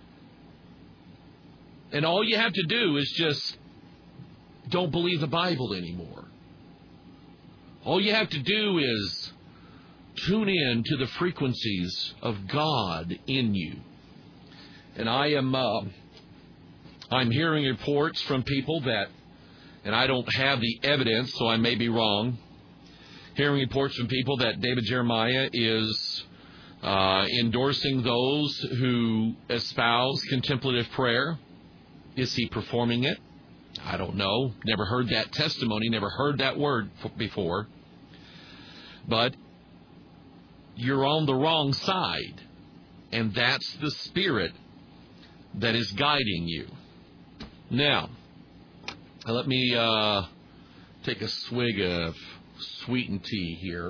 A: And all you have to do is just don't believe the Bible anymore. All you have to do is tune in to the frequencies of God in you. And I am uh, I'm hearing reports from people that, and I don't have the evidence, so I may be wrong, hearing reports from people that David Jeremiah is uh, endorsing those who espouse contemplative prayer. Is he performing it? I don't know. Never heard that testimony, never heard that word before. But you're on the wrong side, and that's the spirit that is guiding you. Now, let me uh, take a swig of sweetened tea here.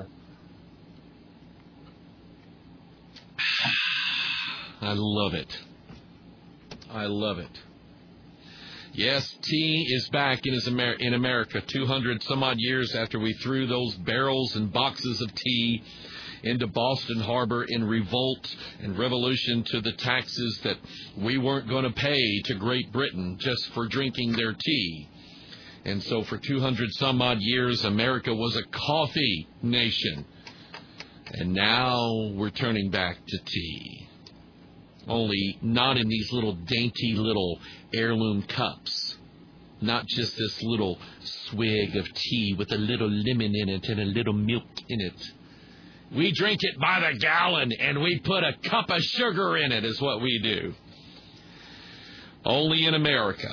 A: I love it. I love it. Yes, tea is back in, Amer- in America two hundred some odd years after we threw those barrels and boxes of tea into Boston Harbor in revolt and revolution to the taxes that we weren't going to pay to Great Britain just for drinking their tea. And so for two hundred some odd years, America was a coffee nation. And now we're turning back to tea. Only not in these little dainty little heirloom cups. Not just this little swig of tea with a little lemon in it and a little milk in it. We drink it by the gallon, and we put a cup of sugar in it is what we do. Only in America.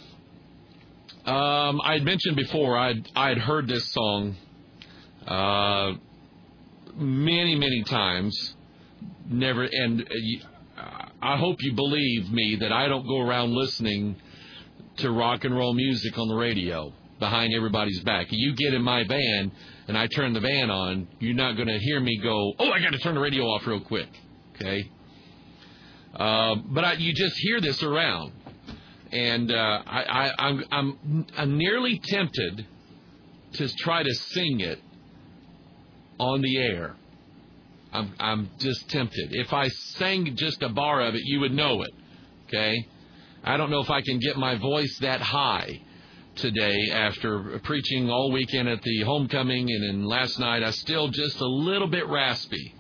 A: Um, I had mentioned before, I'd, I'd heard this song uh, many, many times. Never, and uh, I hope you believe me that I don't go around listening to rock and roll music on the radio. behind everybody's back. You get in my van and I turn the van on, you're not going to hear me go, oh, I got to turn the radio off real quick. Okay? Uh, but I, you just hear this around. And uh, I, I, I'm, I'm, I'm nearly tempted to try to sing it on the air. I'm, I'm just tempted. If I sang just a bar of it, you would know it. Okay? I don't know if I can get my voice that high today after preaching all weekend at the homecoming, and then last night I still just a little bit raspy.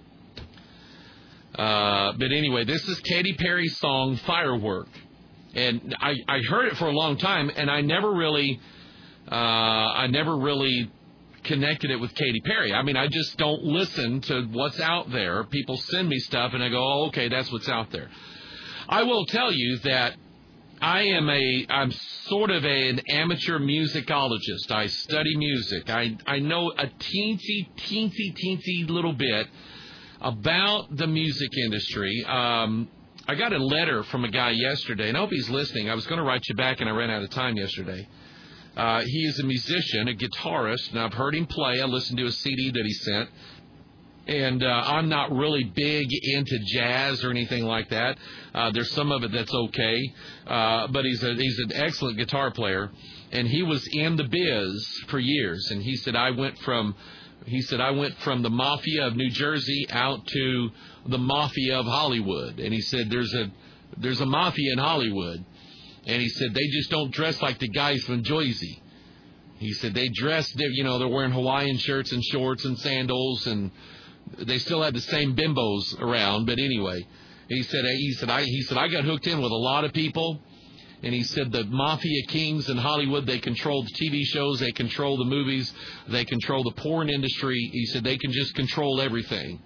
A: Uh, but anyway, this is Katy Perry's song, Firework. And I, I heard it for a long time, and I never really, uh, I never really connected it with Katy Perry. I mean, I just don't listen to what's out there. People send me stuff, and I go, oh, okay, that's what's out there. I will tell you that I am a, I'm sort of a, an amateur musicologist. I study music. I, I know a teensy, teensy, teensy little bit about the music industry. Um, I got a letter from a guy yesterday, and I hope he's listening. I was going to write you back, and I ran out of time yesterday. Uh, he is a musician, a guitarist, and I've heard him play. I listened to a C D that he sent. And uh, I'm not really big into jazz or anything like that. Uh, there's some of it that's okay, uh, but he's a, he's an excellent guitar player, and he was in the biz for years. And he said I went from he said I went from the mafia of New Jersey out to the mafia of Hollywood. And he said there's a there's a mafia in Hollywood, and he said they just don't dress like the guys from Jersey. He said they dress, you know, they're wearing Hawaiian shirts and shorts and sandals, and they still had the same bimbos around, but anyway, he said he said I he said I got hooked in with a lot of people, and he said the mafia kings in Hollywood, they control the T V shows, they control the movies, they control the porn industry. He said they can just control everything.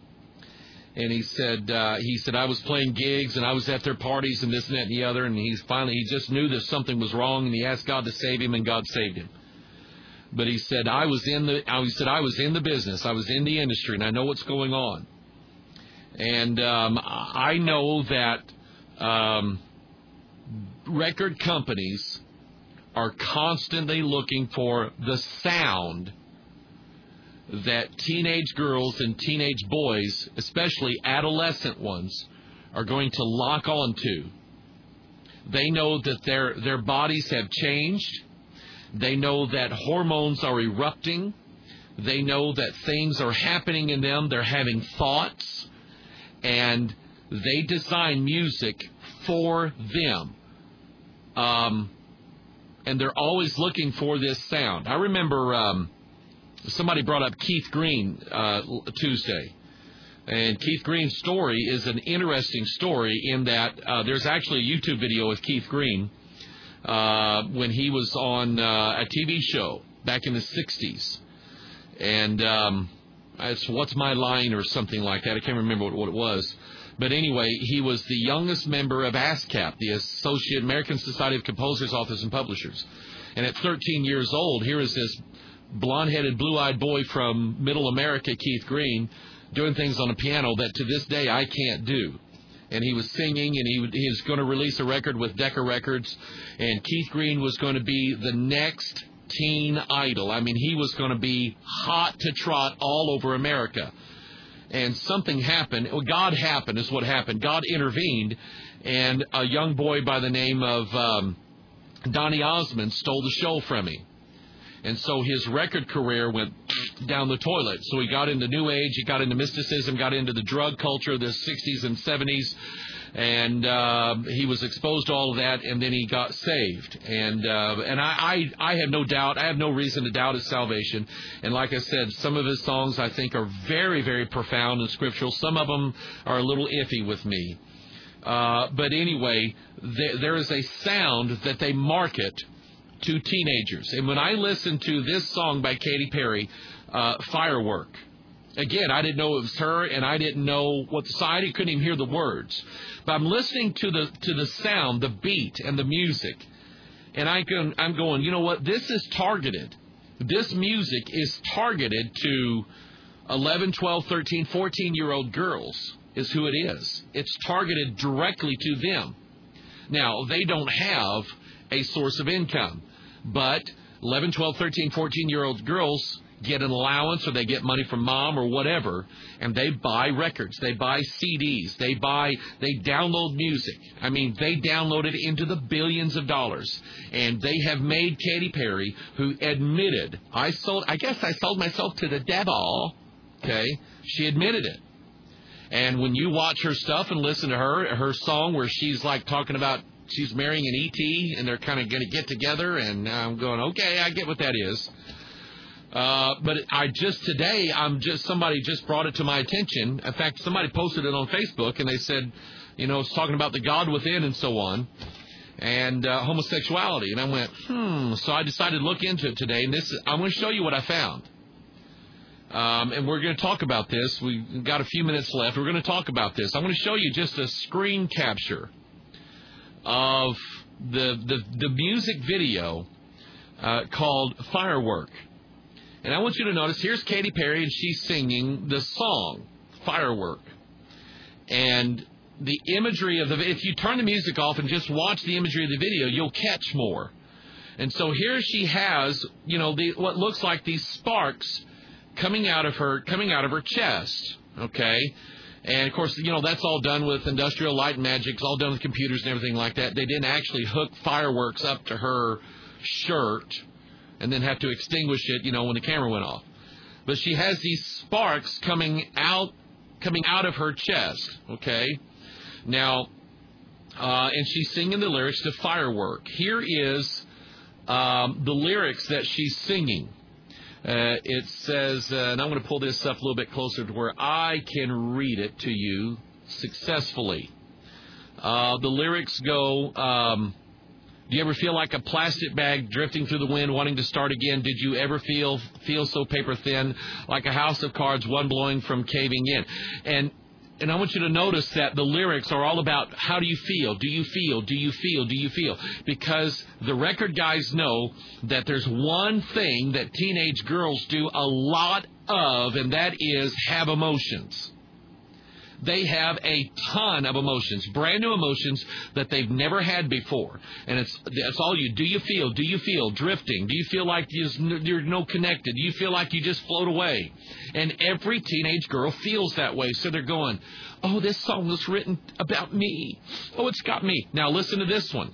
A: And he said uh, he said I was playing gigs and I was at their parties and this and that and the other, and he's finally he just knew that something was wrong, and he asked God to save him, and God saved him. But he said, I was in the, he said, I was in the business. I was in the industry, and I know what's going on. And um, I know that um, record companies are constantly looking for the sound that teenage girls and teenage boys, especially adolescent ones, are going to lock on to. They know that their their bodies have changed. They know that hormones are erupting. They know that things are happening in them. They're having thoughts. And they design music for them. Um, and they're always looking for this sound. I remember um, somebody brought up Keith Green uh, Tuesday. And Keith Green's story is an interesting story in that uh, there's actually a YouTube video of Keith Green Uh, when he was on uh, a T V show back in the sixties. And um, it's What's My Line or something like that. I can't remember what, what it was. But anyway, he was the youngest member of ASCAP, the Associate American Society of Composers, Authors, and Publishers. And at thirteen years old, here is this blonde-headed, blue-eyed boy from Middle America, Keith Green, doing things on a piano that to this day I can't do. And he was singing, and he, he was going to release a record with Decca Records, and Keith Green was going to be the next teen idol. I mean, he was going to be hot to trot all over America. And something happened. Well, God happened is what happened. God intervened, and a young boy by the name of um, Donny Osmond stole the show from him. And so his record career went down the toilet. So he got into New Age, he got into mysticism, got into the drug culture of the sixties and seventies, and uh, he was exposed to all of that, and then he got saved. And uh, and I, I, I have no doubt, I have no reason to doubt his salvation. And like I said, some of his songs I think are very, very profound and scriptural. Some of them are a little iffy with me. Uh, but anyway, th- there is a sound that they market to teenagers. And when I listened to this song by Katy Perry, uh, Firework, again, I didn't know it was her, and I didn't know what the song, I couldn't even hear the words. But I'm listening to the to the sound, the beat, and the music, and I can, I'm going, you know what? This is targeted. This music is targeted to eleven, twelve, thirteen, fourteen-year-old girls is who it is. It's targeted directly to them. Now, they don't have a source of income, but eleven, twelve, thirteen, fourteen-year-old girls get an allowance or they get money from mom or whatever, and they buy records, they buy C Ds, they buy, they download music. I mean, they download it into the billions of dollars, and they have made Katy Perry, who admitted, I sold, I guess I sold myself to the devil, okay? She admitted it. And when you watch her stuff and listen to her, her song where she's like talking about she's marrying an E T and they're kind of going to get together, and I'm going, okay, I get what that is. Uh, but I just today, I'm just somebody just brought it to my attention. In fact, somebody posted it on Facebook, and they said, you know, it's talking about the God within and so on, and uh, homosexuality. And I went, hmm. So I decided to look into it today, and this I'm going to show you what I found. Um, and we're going to talk about this. We've got a few minutes left. We're going to talk about this. I'm going to show you just a screen capture of the the, the music video uh, called Firework. And I want you to notice, here's Katy Perry, and she's singing the song, Firework. And the imagery of the, if you turn the music off and just watch the imagery of the video, you'll catch more. And so here she has, you know, the, what looks like these sparks coming out of her, coming out of her chest, okay? And, of course, you know, that's all done with industrial light and magic. It's all done with computers and everything like that. They didn't actually hook fireworks up to her shirt and then have to extinguish it, you know, when the camera went off. But she has these sparks coming out coming out of her chest, okay? Now, uh, and she's singing the lyrics to Firework. Here is um, the lyrics that she's singing. Uh, it says, uh, and I'm going to pull this up a little bit closer to where I can read it to you successfully. Uh, the lyrics go... Um, Do you ever feel like a plastic bag drifting through the wind, wanting to start again? Did you ever feel feel so paper thin, like a house of cards, one blowing from caving in? And and I want you to notice that the lyrics are all about how do you feel? Do you feel? Do you feel? Do you feel? Because the record guys know that there's one thing that teenage girls do a lot of, and that is have emotions. They have a ton of emotions, brand new emotions that they've never had before. And it's that's all you. Do you feel? Do you feel drifting? Do you feel like you're no connected? Do you feel like you just float away? And every teenage girl feels that way. So they're going, oh, this song was written about me. Oh, it's got me. Now listen to this one.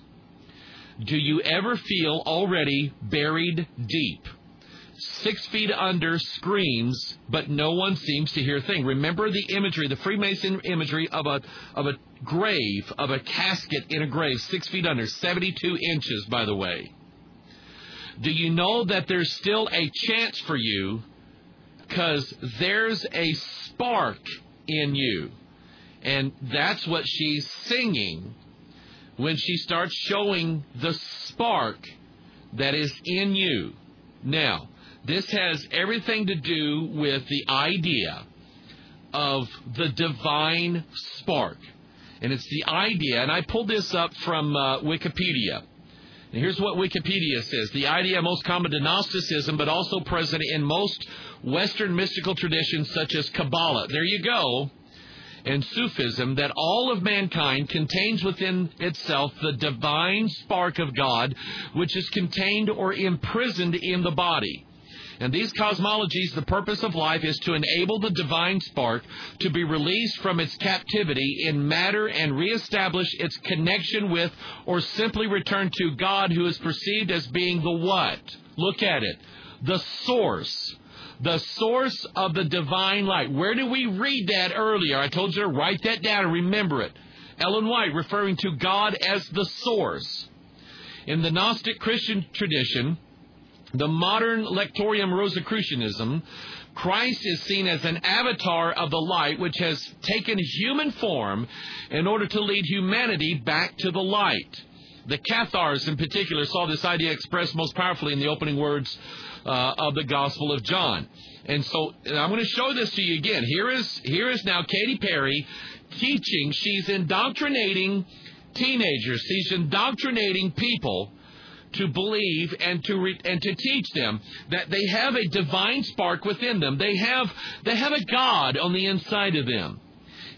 A: Do you ever feel already buried deep? Six feet under, screams, but no one seems to hear a thing. Remember the imagery, the Freemason imagery of a of a grave, of a casket in a grave, six feet under, seventy-two inches, by the way. Do you know that there's still a chance for you because there's a spark in you? And that's what she's singing when she starts showing the spark that is in you. Now, this has everything to do with the idea of the divine spark. And it's the idea, and I pulled this up from uh, Wikipedia. And here's what Wikipedia says. The idea most common to Gnosticism, but also present in most Western mystical traditions such as Kabbalah. There you go. And Sufism, that all of mankind contains within itself the divine spark of God, which is contained or imprisoned in the body. And these cosmologies, the purpose of life is to enable the divine spark to be released from its captivity in matter and reestablish its connection with or simply return to God, who is perceived as being the what? Look at it. The source. The source of the divine light. Where did we read that earlier? I told you to write that down and remember it. Ellen White referring to God as the source. In the Gnostic Christian tradition, the modern Lectorium Rosicrucianism, Christ is seen as an avatar of the light which has taken human form in order to lead humanity back to the light. The Cathars in particular saw this idea expressed most powerfully in the opening words uh, of the Gospel of John. And so and I'm going to show this to you again. Here is, here is now Katy Perry teaching. She's indoctrinating teenagers. She's indoctrinating people to believe and to re- and to teach them that they have a divine spark within them. They have they have a God on the inside of them.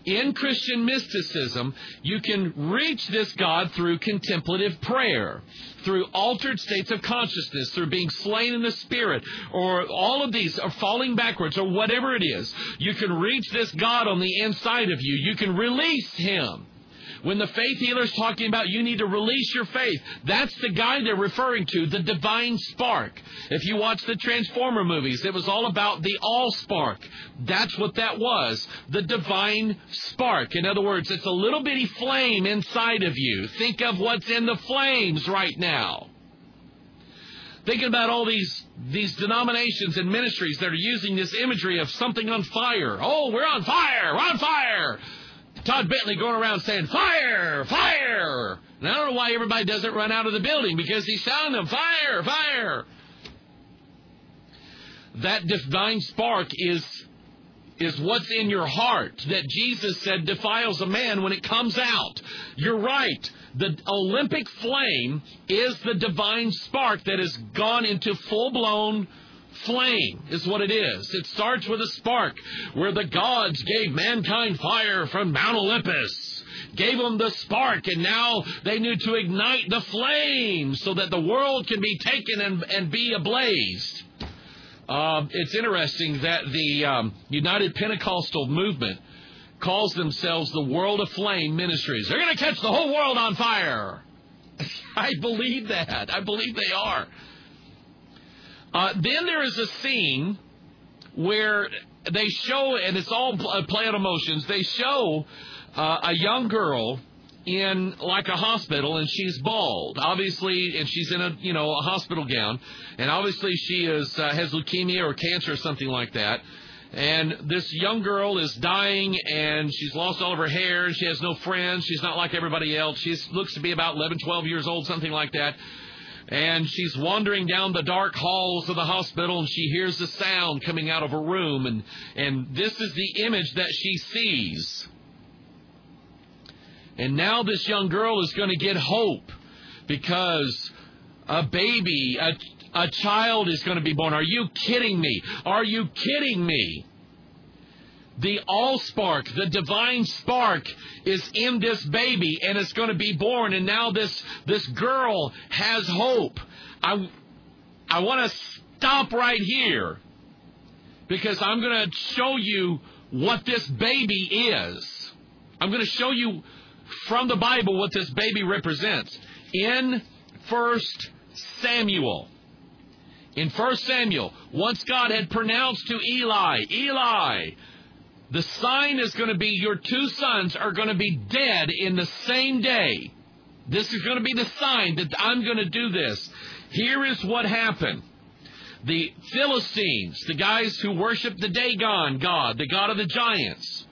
A: In Christian mysticism, you can reach this God through contemplative prayer, through altered states of consciousness, through being slain in the Spirit, or all of these, or falling backwards, or whatever it is. You can reach this God on the inside of you. You can release Him. When the faith healer is talking about you need to release your faith, that's the guy they're referring to, the divine spark. If you watch the Transformer movies, it was all about the all-spark. That's what that was, the divine spark. In other words, it's a little bitty flame inside of you. Think of what's in the flames right now. Thinking about all these, these denominations and ministries that are using this imagery of something on fire. Oh, we're on fire! We're on fire! Todd Bentley going around saying, fire, fire. And I don't know why everybody doesn't run out of the building, because he's shouting them, fire, fire. That divine spark is, is what's in your heart that Jesus said defiles a man when it comes out. You're right. The Olympic flame is the divine spark that has gone into full-blown flame, is what it is. It starts with a spark where the gods gave mankind fire from Mount Olympus, gave them the spark, and now they need to ignite the flame so that the world can be taken and, and be ablaze. Uh, it's interesting that the um, United Pentecostal movement calls themselves the World of Flame Ministries. They're going to catch the whole world on fire. I believe that. I believe they are. Uh, then there is a scene where they show, and it's all play on emotions, they show uh, a young girl in like a hospital, and she's bald, obviously, and she's in a, you know, a hospital gown, and obviously she is uh, has leukemia or cancer or something like that. And this young girl is dying, and she's lost all of her hair, and she has no friends. She's not like everybody else. She looks to be about eleven, twelve years old, something like that. And she's wandering down the dark halls of the hospital, and she hears the sound coming out of her room, and, and this is the image that she sees. And now this young girl is going to get hope, because a baby, a, a child is going to be born. Are you kidding me? Are you kidding me? The all-spark, the divine spark is in this baby, and it's going to be born. And now this, this girl has hope. I, I want to stop right here, because I'm going to show you what this baby is. I'm going to show you from the Bible what this baby represents. In First Samuel. In First Samuel, once God had pronounced to Eli, Eli, the sign is going to be your two sons are going to be dead in the same day. This is going to be the sign that I'm going to do this. Here is what happened. The Philistines, the guys who worship the Dagon god, the god of the giants,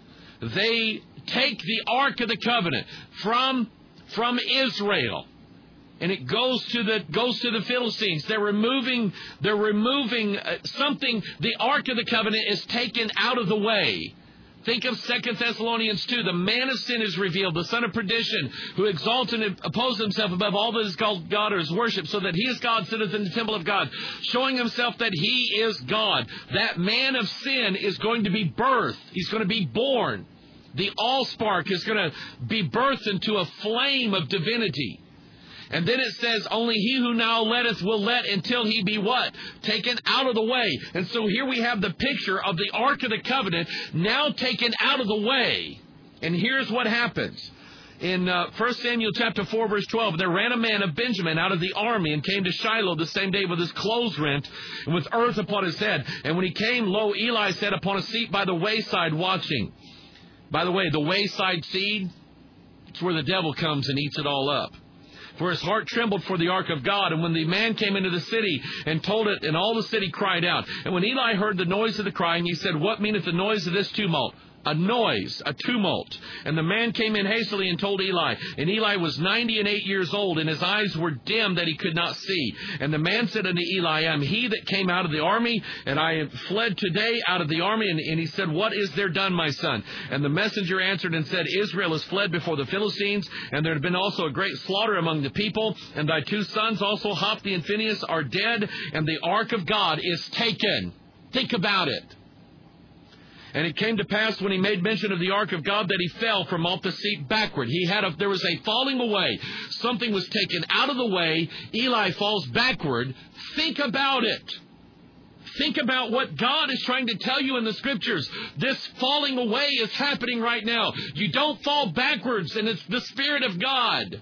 A: they take the Ark of the Covenant from, from Israel. And it goes to the goes to the Philistines. They're removing they're removing uh, something. The Ark of the Covenant is taken out of the way. Think of Second Thessalonians two. The man of sin is revealed, the son of perdition, who exalts and opposes himself above all that is called God or is worshipped, so that he is God, sitteth in the temple of God, showing himself that he is God. That man of sin is going to be birthed. He's going to be born. The all-spark is going to be birthed into a flame of divinity. And then it says, only he who now letteth will let until he be what? Taken out of the way. And so here we have the picture of the Ark of the Covenant now taken out of the way. And here's what happens. In uh, First Samuel chapter four, verse twelve, there ran a man of Benjamin out of the army and came to Shiloh the same day with his clothes rent and with earth upon his head. And when he came, lo, Eli sat upon a seat by the wayside watching. By the way, the wayside seed, it's where the devil comes and eats it all up. For his heart trembled for the ark of God. And when the man came into the city and told it, and all the city cried out. And when Eli heard the noise of the crying, he said, what meaneth the noise of this tumult? A noise, a tumult. And the man came in hastily and told Eli. And Eli was ninety and eight years old, and his eyes were dim that he could not see. And the man said unto Eli, I am he that came out of the army, and I have fled today out of the army. And, and he said, what is there done, my son? And the messenger answered and said, Israel is fled before the Philistines, and there had been also a great slaughter among the people. And thy two sons also, Hophni and Phinehas, are dead, and the ark of God is taken. Think about it. And it came to pass when he made mention of the ark of God that he fell from off the seat backward. He had a, there was a falling away. Something was taken out of the way. Eli falls backward. Think about it. Think about what God is trying to tell you in the Scriptures. This falling away is happening right now. You don't fall backwards, and it's the Spirit of God.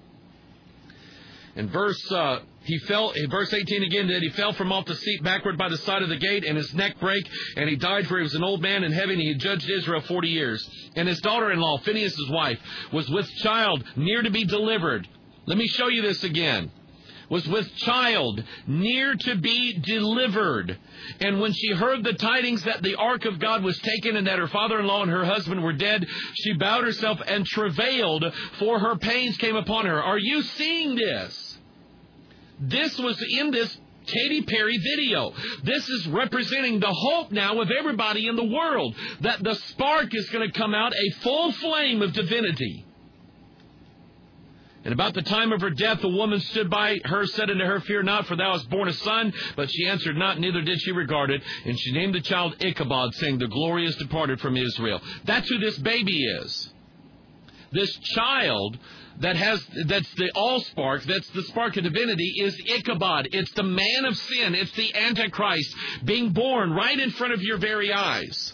A: In verse, uh, he fell. In verse eighteen again, that he fell from off the seat backward by the side of the gate, and his neck brake, and he died, for he was an old man in heavy, and he had judged Israel forty years. And his daughter-in-law, Phinehas' wife, was with child, near to be delivered. Let me show you this again. Was with child, near to be delivered. And when she heard the tidings that the ark of God was taken and that her father-in-law and her husband were dead, she bowed herself and travailed, for her pains came upon her. Are you seeing this? This was in this Katy Perry video. This is representing the hope now of everybody in the world, that the spark is going to come out, a full flame of divinity. And about the time of her death, the woman stood by her, said unto her, Fear not, for thou hast borne a son. But she answered not, neither did she regard it. And she named the child Ichabod, saying, The glory is departed from Israel. That's who this baby is. This child that has, that's the all-spark, that's the spark of divinity, is Ichabod. It's the man of sin. It's the Antichrist being born right in front of your very eyes.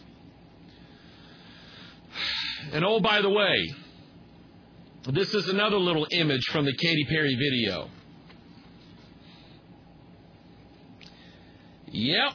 A: And oh, by the way, this is another little image from the Katy Perry video. Yep.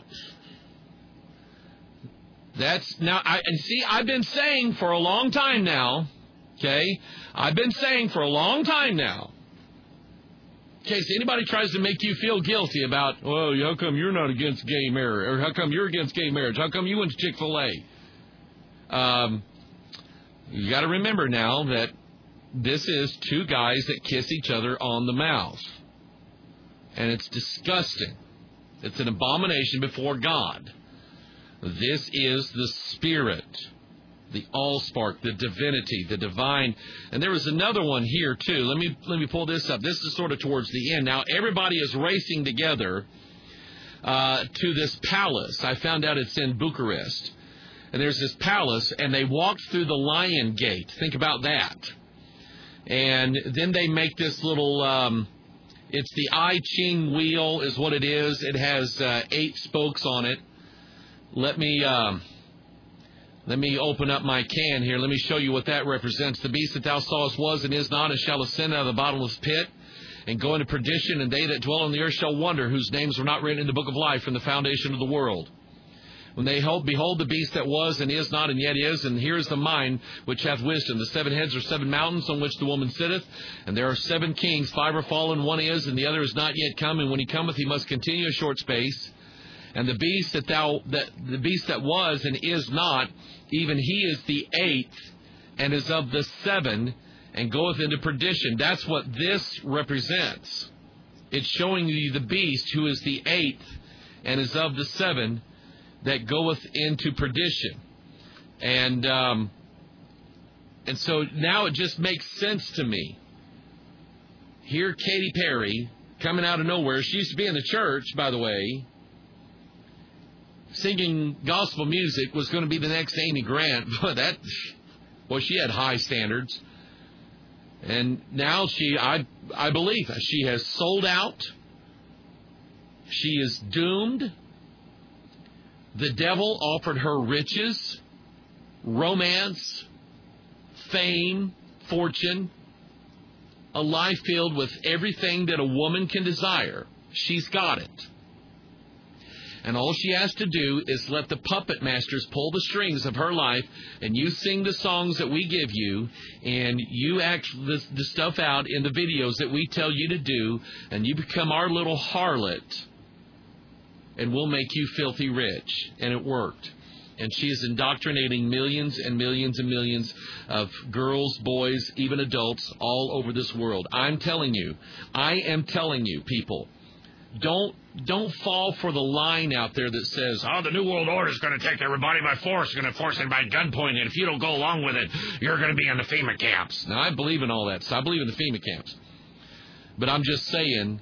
A: That's now, I and see, I've been saying for a long time now, okay? I've been saying for a long time now, in case anybody tries to make you feel guilty about, well, how come you're not against gay marriage? Or how come you're against gay marriage? How come you went to Chick-fil-A? Um, you got to remember now that this is two guys that kiss each other on the mouth. And it's disgusting. It's an abomination before God. This is the Spirit, the all-spark, the divinity, the divine. And there was another one here, too. Let me let me pull this up. This is sort of towards the end. Now, everybody is racing together uh, to this palace. I found out it's in Bucharest. And there's this palace, and they walked through the Lion Gate. Think about that. And then they make this little, um, it's the I Ching wheel is what it is. It has uh, eight spokes on it. Let me um, let me open up my can here. Let me show you what that represents. The beast that thou sawest was and is not, and shall ascend out of the bottomless pit and go into perdition, and they that dwell on the earth shall wonder, whose names were not written in the book of life from the foundation of the world. When they hold, behold the beast that was and is not and yet is, and here is the mind which hath wisdom. The seven heads are seven mountains on which the woman sitteth, and there are seven kings. Five are fallen, one is, and the other is not yet come. And when he cometh, he must continue a short space. And the beast that thou that the beast that was and is not, even he is the eighth, and is of the seven, and goeth into perdition. That's what this represents. It's showing you the beast who is the eighth, and is of the seven, that goeth into perdition. And um, and so now it just makes sense to me. Here Katy Perry, coming out of nowhere. She used to be in the church, by the way, singing gospel music, was going to be the next Amy Grant. But that, well, she had high standards. And now she, I, I believe, she has sold out. She is doomed. The devil offered her riches, romance, fame, fortune, a life filled with everything that a woman can desire. She's got it. And all she has to do is let the puppet masters pull the strings of her life, and you sing the songs that we give you, and you act the, the stuff out in the videos that we tell you to do, and you become our little harlot. And we'll make you filthy rich. And it worked. And she is indoctrinating millions and millions and millions of girls, boys, even adults all over this world. I'm telling you, I am telling you, people, don't don't fall for the line out there that says, oh, the New World Order is going to take everybody by force, going to force it by gunpoint, and if you don't go along with it, you're going to be in the FEMA camps. Now, I believe in all that. So I believe in the FEMA camps. But I'm just saying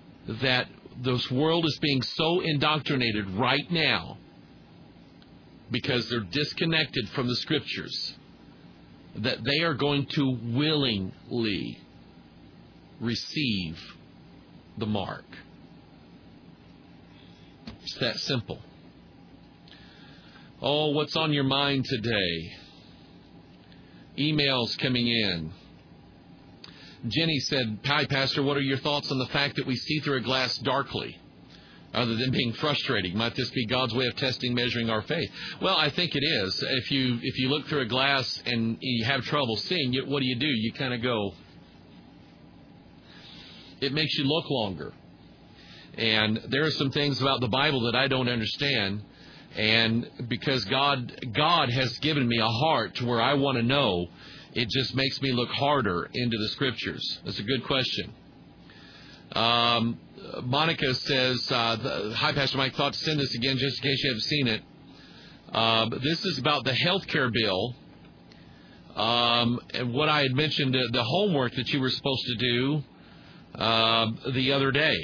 A: that this world is being so indoctrinated right now because they're disconnected from the Scriptures, that they are going to willingly receive the mark. It's that simple. Oh, what's on your mind today? Emails coming in. Jenny said, "Hi, Pastor, what are your thoughts on the fact that we see through a glass darkly? Other than being frustrating, might this be God's way of testing, measuring our faith?" Well, I think it is. If you if you look through a glass and you have trouble seeing, what do you do? You kind of go. It makes you look longer. And there are some things about the Bible that I don't understand. And because God God has given me a heart to where I want to know, it just makes me look harder into the Scriptures. That's a good question. Um, Monica says, uh, the, "Hi, Pastor Mike, thought to send this again just in case you haven't seen it. Uh, but this is about the health care bill. Um, and what I had mentioned, uh, the homework that you were supposed to do uh, the other day.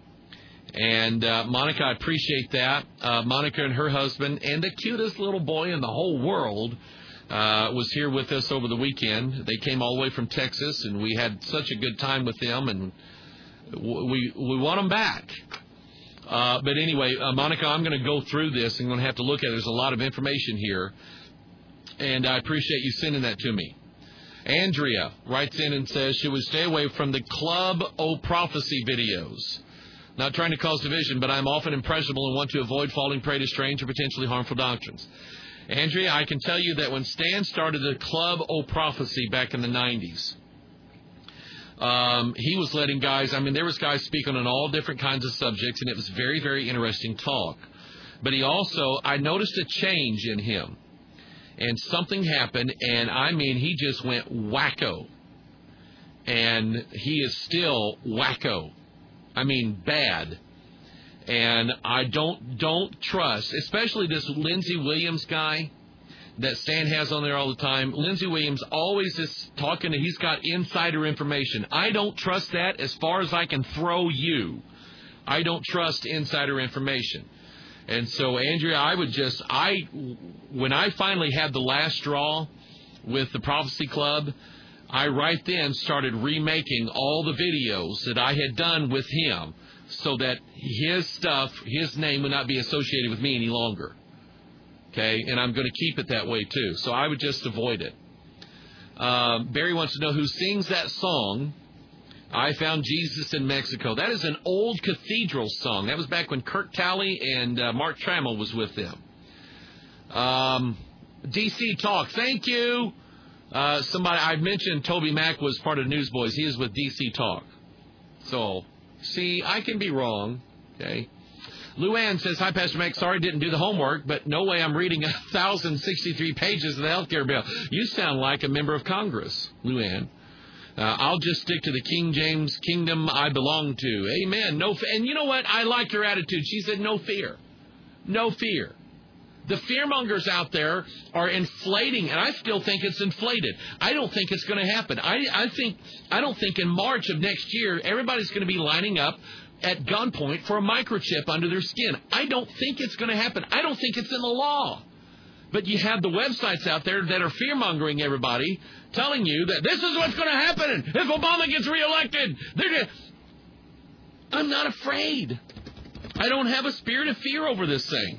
A: And uh, Monica, I appreciate that. Uh, Monica and her husband and the cutest little boy in the whole world uh, was here with us over the weekend. They came all the way from Texas, and we had such a good time with them, and we we want them back. Uh, but anyway, uh, Monica, I'm going to go through this. I'm going to have to look at it. There's a lot of information here, and I appreciate you sending that to me. Andrea writes in and says she would stay away from the Club O Prophecy videos. Not trying to cause division, but I'm often impressionable and want to avoid falling prey to strange or potentially harmful doctrines. Andrea, I can tell you that when Stan started the Club O Prophecy back in the nineties, um, he was letting guys, I mean, there was guys speaking on all different kinds of subjects, and it was very, very interesting talk. But he also, I noticed a change in him, and something happened, and I mean, he just went wacko. And he is still wacko. I mean, bad. And I don't don't trust, especially this Lindsey Williams guy that Stan has on there all the time. Lindsey Williams always is talking, to, he's got insider information. I don't trust that as far as I can throw you. I don't trust insider information. And so, Andrea, I would just, I, when I finally had the last straw with the Prophecy Club, I right then started remaking all the videos that I had done with him so that his stuff, his name would not be associated with me any longer. Okay? And I'm going to keep it that way too. So I would just avoid it. Um, Barry wants to know who sings that song, "I Found Jesus in Mexico." That is an old cathedral song. That was back when Kirk Talley and uh, Mark Trammell was with them. Um, D C Talk, thank you. Uh, somebody, I mentioned Toby Mack was part of Newsboys. He is with D C Talk. So, see, I can be wrong. Okay. Luann says, "Hi, Pastor Mike. Sorry didn't do the homework, but no way I'm reading one thousand sixty-three pages of the health care bill." You sound like a member of Congress, Luann. Uh, I'll just stick to the King James kingdom I belong to. Amen. No, and you know what? I liked her attitude. She said, no fear. No fear. The fearmongers out there are inflating, and I still think it's inflated. I don't think it's going to happen. I, I think I don't think in March of next year everybody's going to be lining up at gunpoint for a microchip under their skin. I don't think it's going to happen. I don't think it's in the law. But you have the websites out there that are fearmongering everybody, telling you that this is what's going to happen if Obama gets reelected. They're gonna... I'm not afraid. I don't have a spirit of fear over this thing.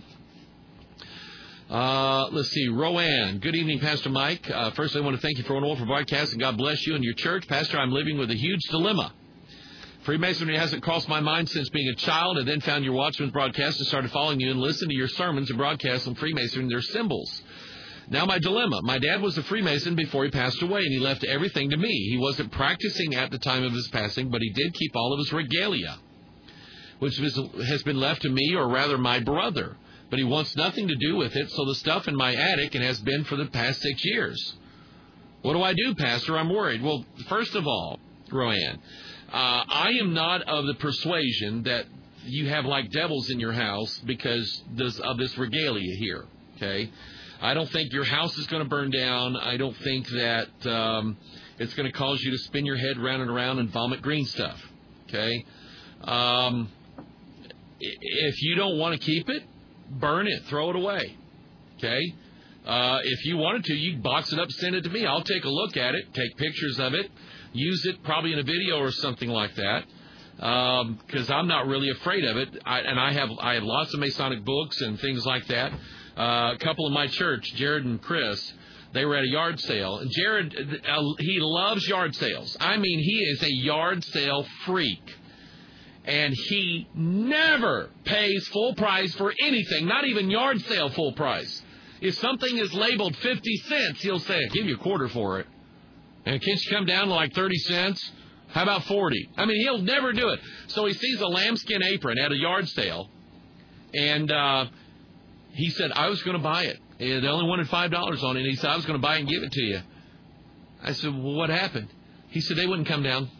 A: Uh, let's see. Roanne. Good evening, Pastor Mike. Uh, first, I want to thank you for an wonderful broadcast, and God bless you and your church. Pastor, I'm living with a huge dilemma. Freemasonry hasn't crossed my mind since being a child. I then found your Watchman's broadcast and started following you and listened to your sermons and broadcasts on Freemasonry and their symbols. Now my dilemma. My dad was a Freemason before he passed away, and he left everything to me. He wasn't practicing at the time of his passing, but he did keep all of his regalia, which has been left to me, or rather my brother. But he wants nothing to do with it, so the stuff in my attic, and has been for the past six years. What do I do, Pastor? I'm worried. Well, first of all, Roanne, uh, I am not of the persuasion that you have like devils in your house because this, of this regalia here, okay? I don't think your house is going to burn down. I don't think that um, it's going to cause you to spin your head round and around and vomit green stuff, okay? Um, if you don't want to keep it, burn it, throw it away, Okay? Uh, if you wanted to, you box it up, send it to me. I'll take a look at it, take pictures of it, use it probably in a video or something like that, because um, I'm not really afraid of it. I, and I have I have lots of Masonic books and things like that. Uh, a couple in my church, Jared and Chris, they were at a yard sale. And Jared, uh, he loves yard sales. I mean, he is a yard sale freak. And he never pays full price for anything, not even yard sale full price. If something is labeled fifty cents, he'll say, I'll give you a quarter for it. And can't you come down to like thirty cents? How about forty? I mean, he'll never do it. So he sees a lambskin apron at a yard sale, and uh, he said, I was going to buy it. They only wanted five dollars on it, and he said, I was going to buy it and give it to you. I said, well, what happened? He said, they wouldn't come down.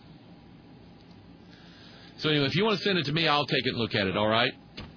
A: So anyway, if you want to send it to me, I'll take it and look at it, all right?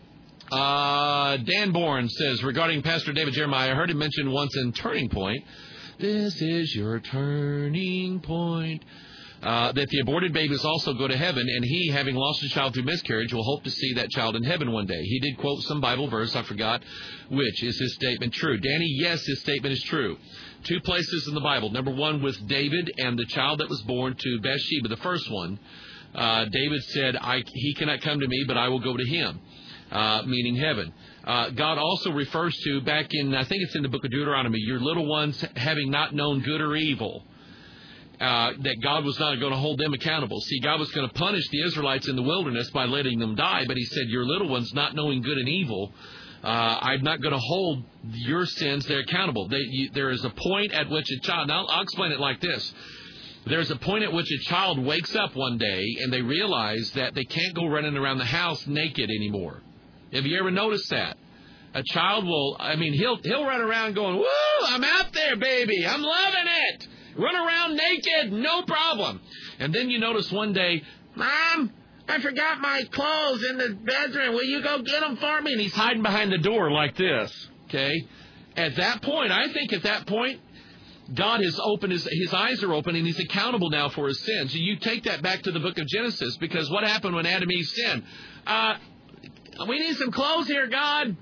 A: Uh, Dan Bourne says, regarding Pastor David Jeremiah, I heard him mention once in Turning Point, this is your turning point, uh, that the aborted babies also go to heaven, and he, having lost a child through miscarriage, will hope to see that child in heaven one day. He did quote some Bible verse, I forgot which. Is his statement true? Danny, yes, his statement is true. Two places in the Bible. Number one, with David and the child that was born to Bathsheba, the first one. Uh, David said, I, he cannot come to me, but I will go to him. Uh, meaning heaven. Uh, God also refers to, back in, I think it's in the book of Deuteronomy, your little ones having not known good or evil, uh, that God was not going to hold them accountable. See, God was going to punish the Israelites in the wilderness by letting them die, but he said, your little ones not knowing good and evil, uh, I'm not going to hold your sins, they're accountable. They, you, there is a point at which a child, now I'll explain it like this. There's a point at which a child wakes up one day and they realize that they can't go running around the house naked anymore. Have you ever noticed that? A child will, I mean, he'll he'll run around going, woo, I'm out there, baby. I'm loving it. Run around naked, no problem. And then you notice one day, Mom, I forgot my clothes in the bedroom. Will you go get them for me? And he's hiding behind the door like this, okay? At that point, I think at that point, God has opened, his, his eyes are open, and he's accountable now for his sins. So you take that back to the book of Genesis, because what happened when Adam and Eve sinned? Uh... We need some clothes here, God.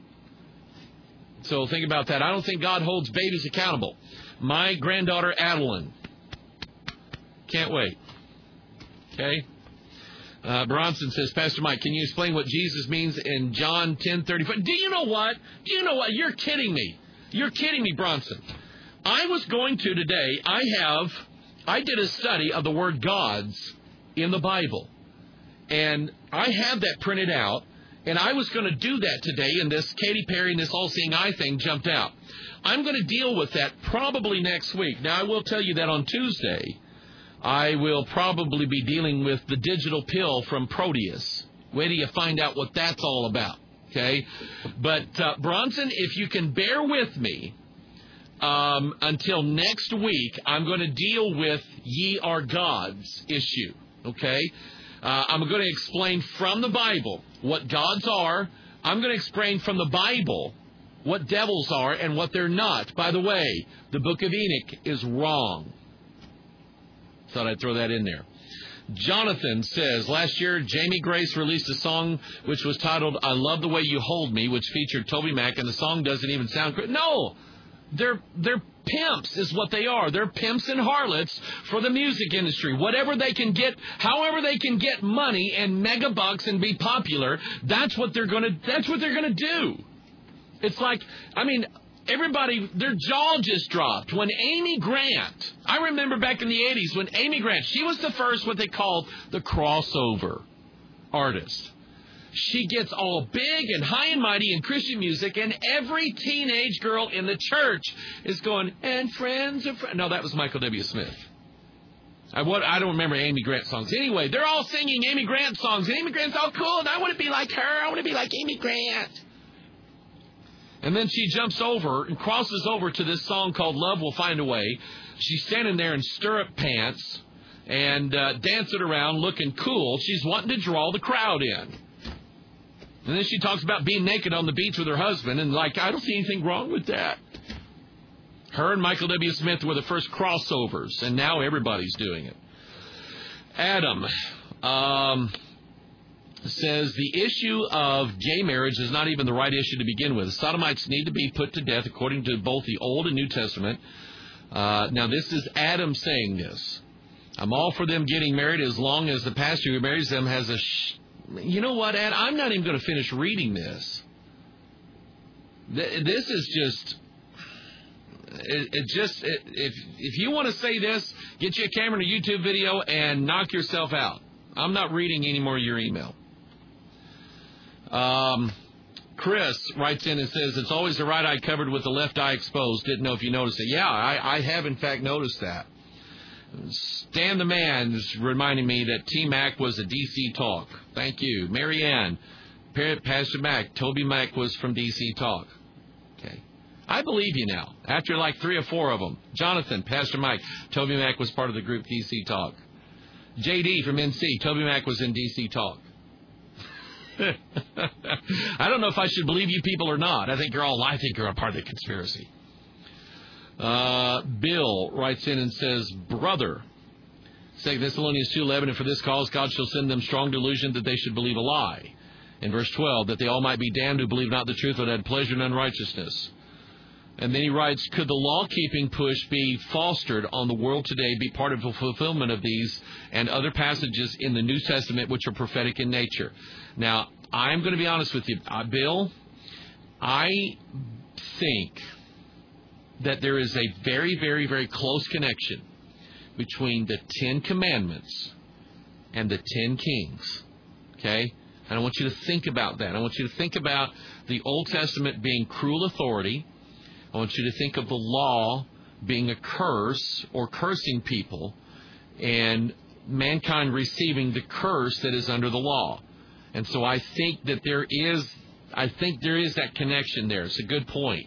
A: So think about that. I don't think God holds babies accountable. My granddaughter, Adeline. Can't wait. Okay? Uh, Bronson says, Pastor Mike, can you explain what Jesus means in John ten thirty-four? Do you know what? Do you know what? You're kidding me. You're kidding me, Bronson. I was going to today, I have, I did a study of the word gods in the Bible. And I have that printed out. And I was going to do that today, and this Katy Perry and this all-seeing eye thing jumped out. I'm going to deal with that probably next week. Now, I will tell you that on Tuesday, I will probably be dealing with the digital pill from Proteus. Wait till you find out what that's all about, okay? But, uh, Bronson, if you can bear with me um, until next week, I'm going to deal with ye are gods issue, okay? Uh, I'm going to explain from the Bible what gods are. I'm going to explain from the Bible what devils are and what they're not. By the way, the book of Enoch is wrong. Thought I'd throw that in there. Jonathan says, last year, Jamie Grace released a song which was titled, I Love the Way You Hold Me, which featured Toby Mac, and the song doesn't even sound great. No! They're, they're pimps is what they are. They're pimps and harlots for the music industry. Whatever they can get, however they can get money and mega bucks and be popular, that's what they're going to, that's what they're going to do. It's like, I mean, everybody, their jaw just dropped when Amy Grant, I remember back in the eighties when Amy Grant, she was the first what they called the crossover artist. She gets all big and high and mighty in Christian music, and every teenage girl in the church is going, and friends of friends. No, that was Michael W. Smith. I, what, I don't remember Amy Grant songs. Anyway, they're all singing Amy Grant songs, and Amy Grant's all cool, and I want to be like her. I want to be like Amy Grant. And then she jumps over and crosses over to this song called Love Will Find a Way. She's standing there in stirrup pants and uh, dancing around looking cool. She's wanting to draw the crowd in. And then she talks about being naked on the beach with her husband, and like, I don't see anything wrong with that. Her and Michael W. Smith were the first crossovers, and now everybody's doing it. Adam, um, says the issue of gay marriage is not even the right issue to begin with. Sodomites need to be put to death according to both the Old and New Testament. Uh, now, this is Adam saying this. I'm all for them getting married as long as the pastor who marries them has a... Sh- you know what, Ad? I'm not even going to finish reading this. Th- this is just... It, it just... It, if, if you want to say this, get you a camera and a YouTube video and knock yourself out. I'm not reading any more of your email. Um, Chris writes in and says, it's always the right eye covered with the left eye exposed. Didn't know if you noticed it. Yeah, I, I have, in fact, noticed that. Stan the Man is reminding me that T-Mac was a D C Talk. Thank you. Mary Ann, Pastor Mac, Toby Mac was from D C Talk. Okay. I believe you now, after like three or four of them. Jonathan, Pastor Mike, Toby Mac was part of the group D C Talk. J D from N C, Toby Mac was in D C Talk. I don't know if I should believe you people or not. I think you're all, I think you're a part of the conspiracy. Uh, Bill writes in and says, brother, Second Thessalonians two eleven, and for this cause God shall send them strong delusion that they should believe a lie. In verse twelve, that they all might be damned who believe not the truth but had pleasure in unrighteousness. And then he writes, could the law-keeping push be fostered on the world today be part of the fulfillment of these and other passages in the New Testament which are prophetic in nature? Now, I'm going to be honest with you, uh, Bill. I think that there is a very, very, very close connection between the Ten Commandments and the Ten Kings. Okay? And I want you to think about that. I want you to think about the Old Testament being cruel authority. I want you to think of the law being a curse or cursing people, and mankind receiving the curse that is under the law. And so I think that there is, I think there is that connection there. It's a good point.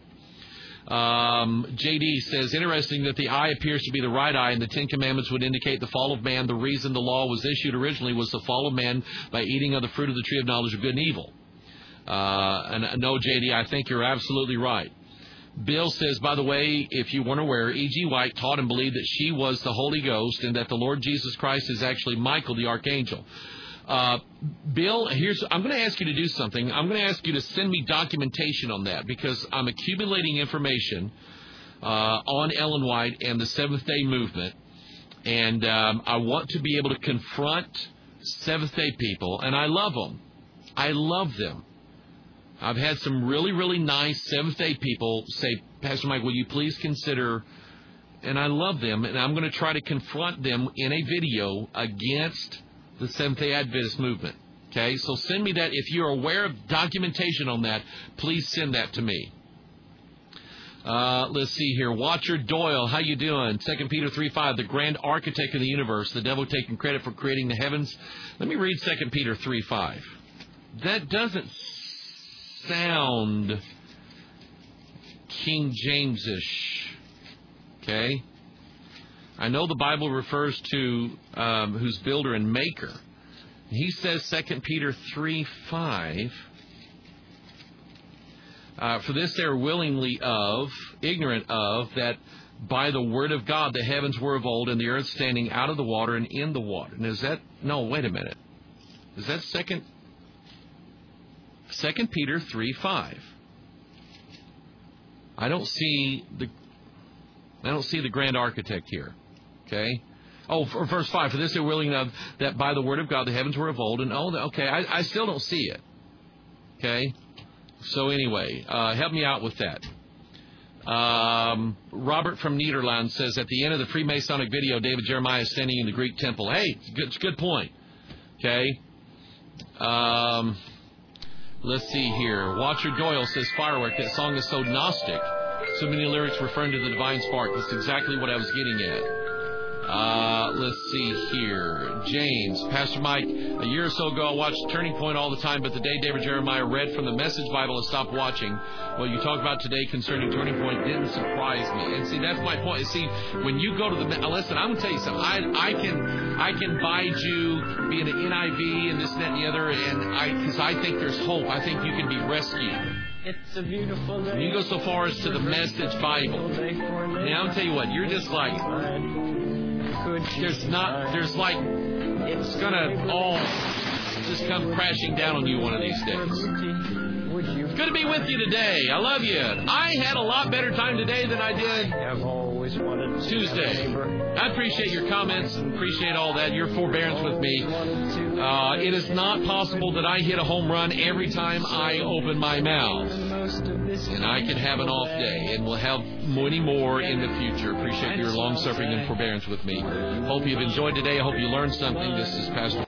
A: Um, J D says, interesting that the eye appears to be the right eye, and the Ten Commandments would indicate the fall of man. The reason the law was issued originally was the fall of man by eating of the fruit of the tree of knowledge of good and evil. Uh, and no, J D, I think you're absolutely right. Bill says, by the way, if you weren't aware, E G. White taught and believed that she was the Holy Ghost and that the Lord Jesus Christ is actually Michael the Archangel. Uh, Bill, here's, I'm going to ask you to do something. I'm going to ask you to send me documentation on that because I'm accumulating information uh, on Ellen White and the Seventh-day Movement, and um, I want to be able to confront Seventh-day people, and I love them. I love them. I've had some really, really nice Seventh-day people say, Pastor Mike, will you please consider, and I love them, and I'm going to try to confront them in a video against the Seventh-day Adventist movement. Okay, so send me that. If you're aware of documentation on that, please send that to me. Uh, let's see here. Watcher Doyle, how you doing? Second Peter three five, the grand architect of the universe, the devil taking credit for creating the heavens. Let me read Second Peter three five. That doesn't sound King James-ish. Okay? I know the Bible refers to um, who's builder and maker. He says Second Peter three five, uh, for this they are willingly of, ignorant of, that by the word of God the heavens were of old, and the earth standing out of the water and in the water. And is that, no, wait a minute. Is that second, Second Peter three five? I don't see the, I don't see the grand architect here. Okay. Oh, for verse five, for this they're willing of that by the word of God the heavens were of old, and oh, okay, I, I still don't see it. Okay. So anyway, uh, help me out with that. Um, Robert from Nederland says, at the end of the Freemasonic video, David Jeremiah is standing in the Greek temple. Hey, it's a good, it's a good point. Okay. Um, let's see here. Watcher Doyle says, firework, that song is so Gnostic. So many lyrics referring to the divine spark. That's exactly what I was getting at. Uh, let's see here. James, Pastor Mike, a year or so ago I watched Turning Point all the time, but the day David Jeremiah read from the Message Bible, I stopped watching. What you talk about today concerning Turning Point didn't surprise me. And see, that's my point. See, when you go to the... Listen, I'm going to tell you something. I, I can I can bide you being an N I V and this, that, and the other, and I because I think there's hope. I think you can be rescued.
C: It's a beautiful day.
A: When you go so far as to the Message Bible, now I'll tell you what, you're just like... There's not, there's like, it's going to all, just come crashing down on you one of these days. Good to be with you today. I love you. I had a lot better time today than I did Tuesday. I appreciate your comments and appreciate all that, your forbearance with me. Uh, it is not possible that I hit a home run every time I open my mouth. And I can have an off day, and we'll have many more in the future. Appreciate your long-suffering and forbearance with me. Hope you've enjoyed today. I hope you learned something. This is Pastor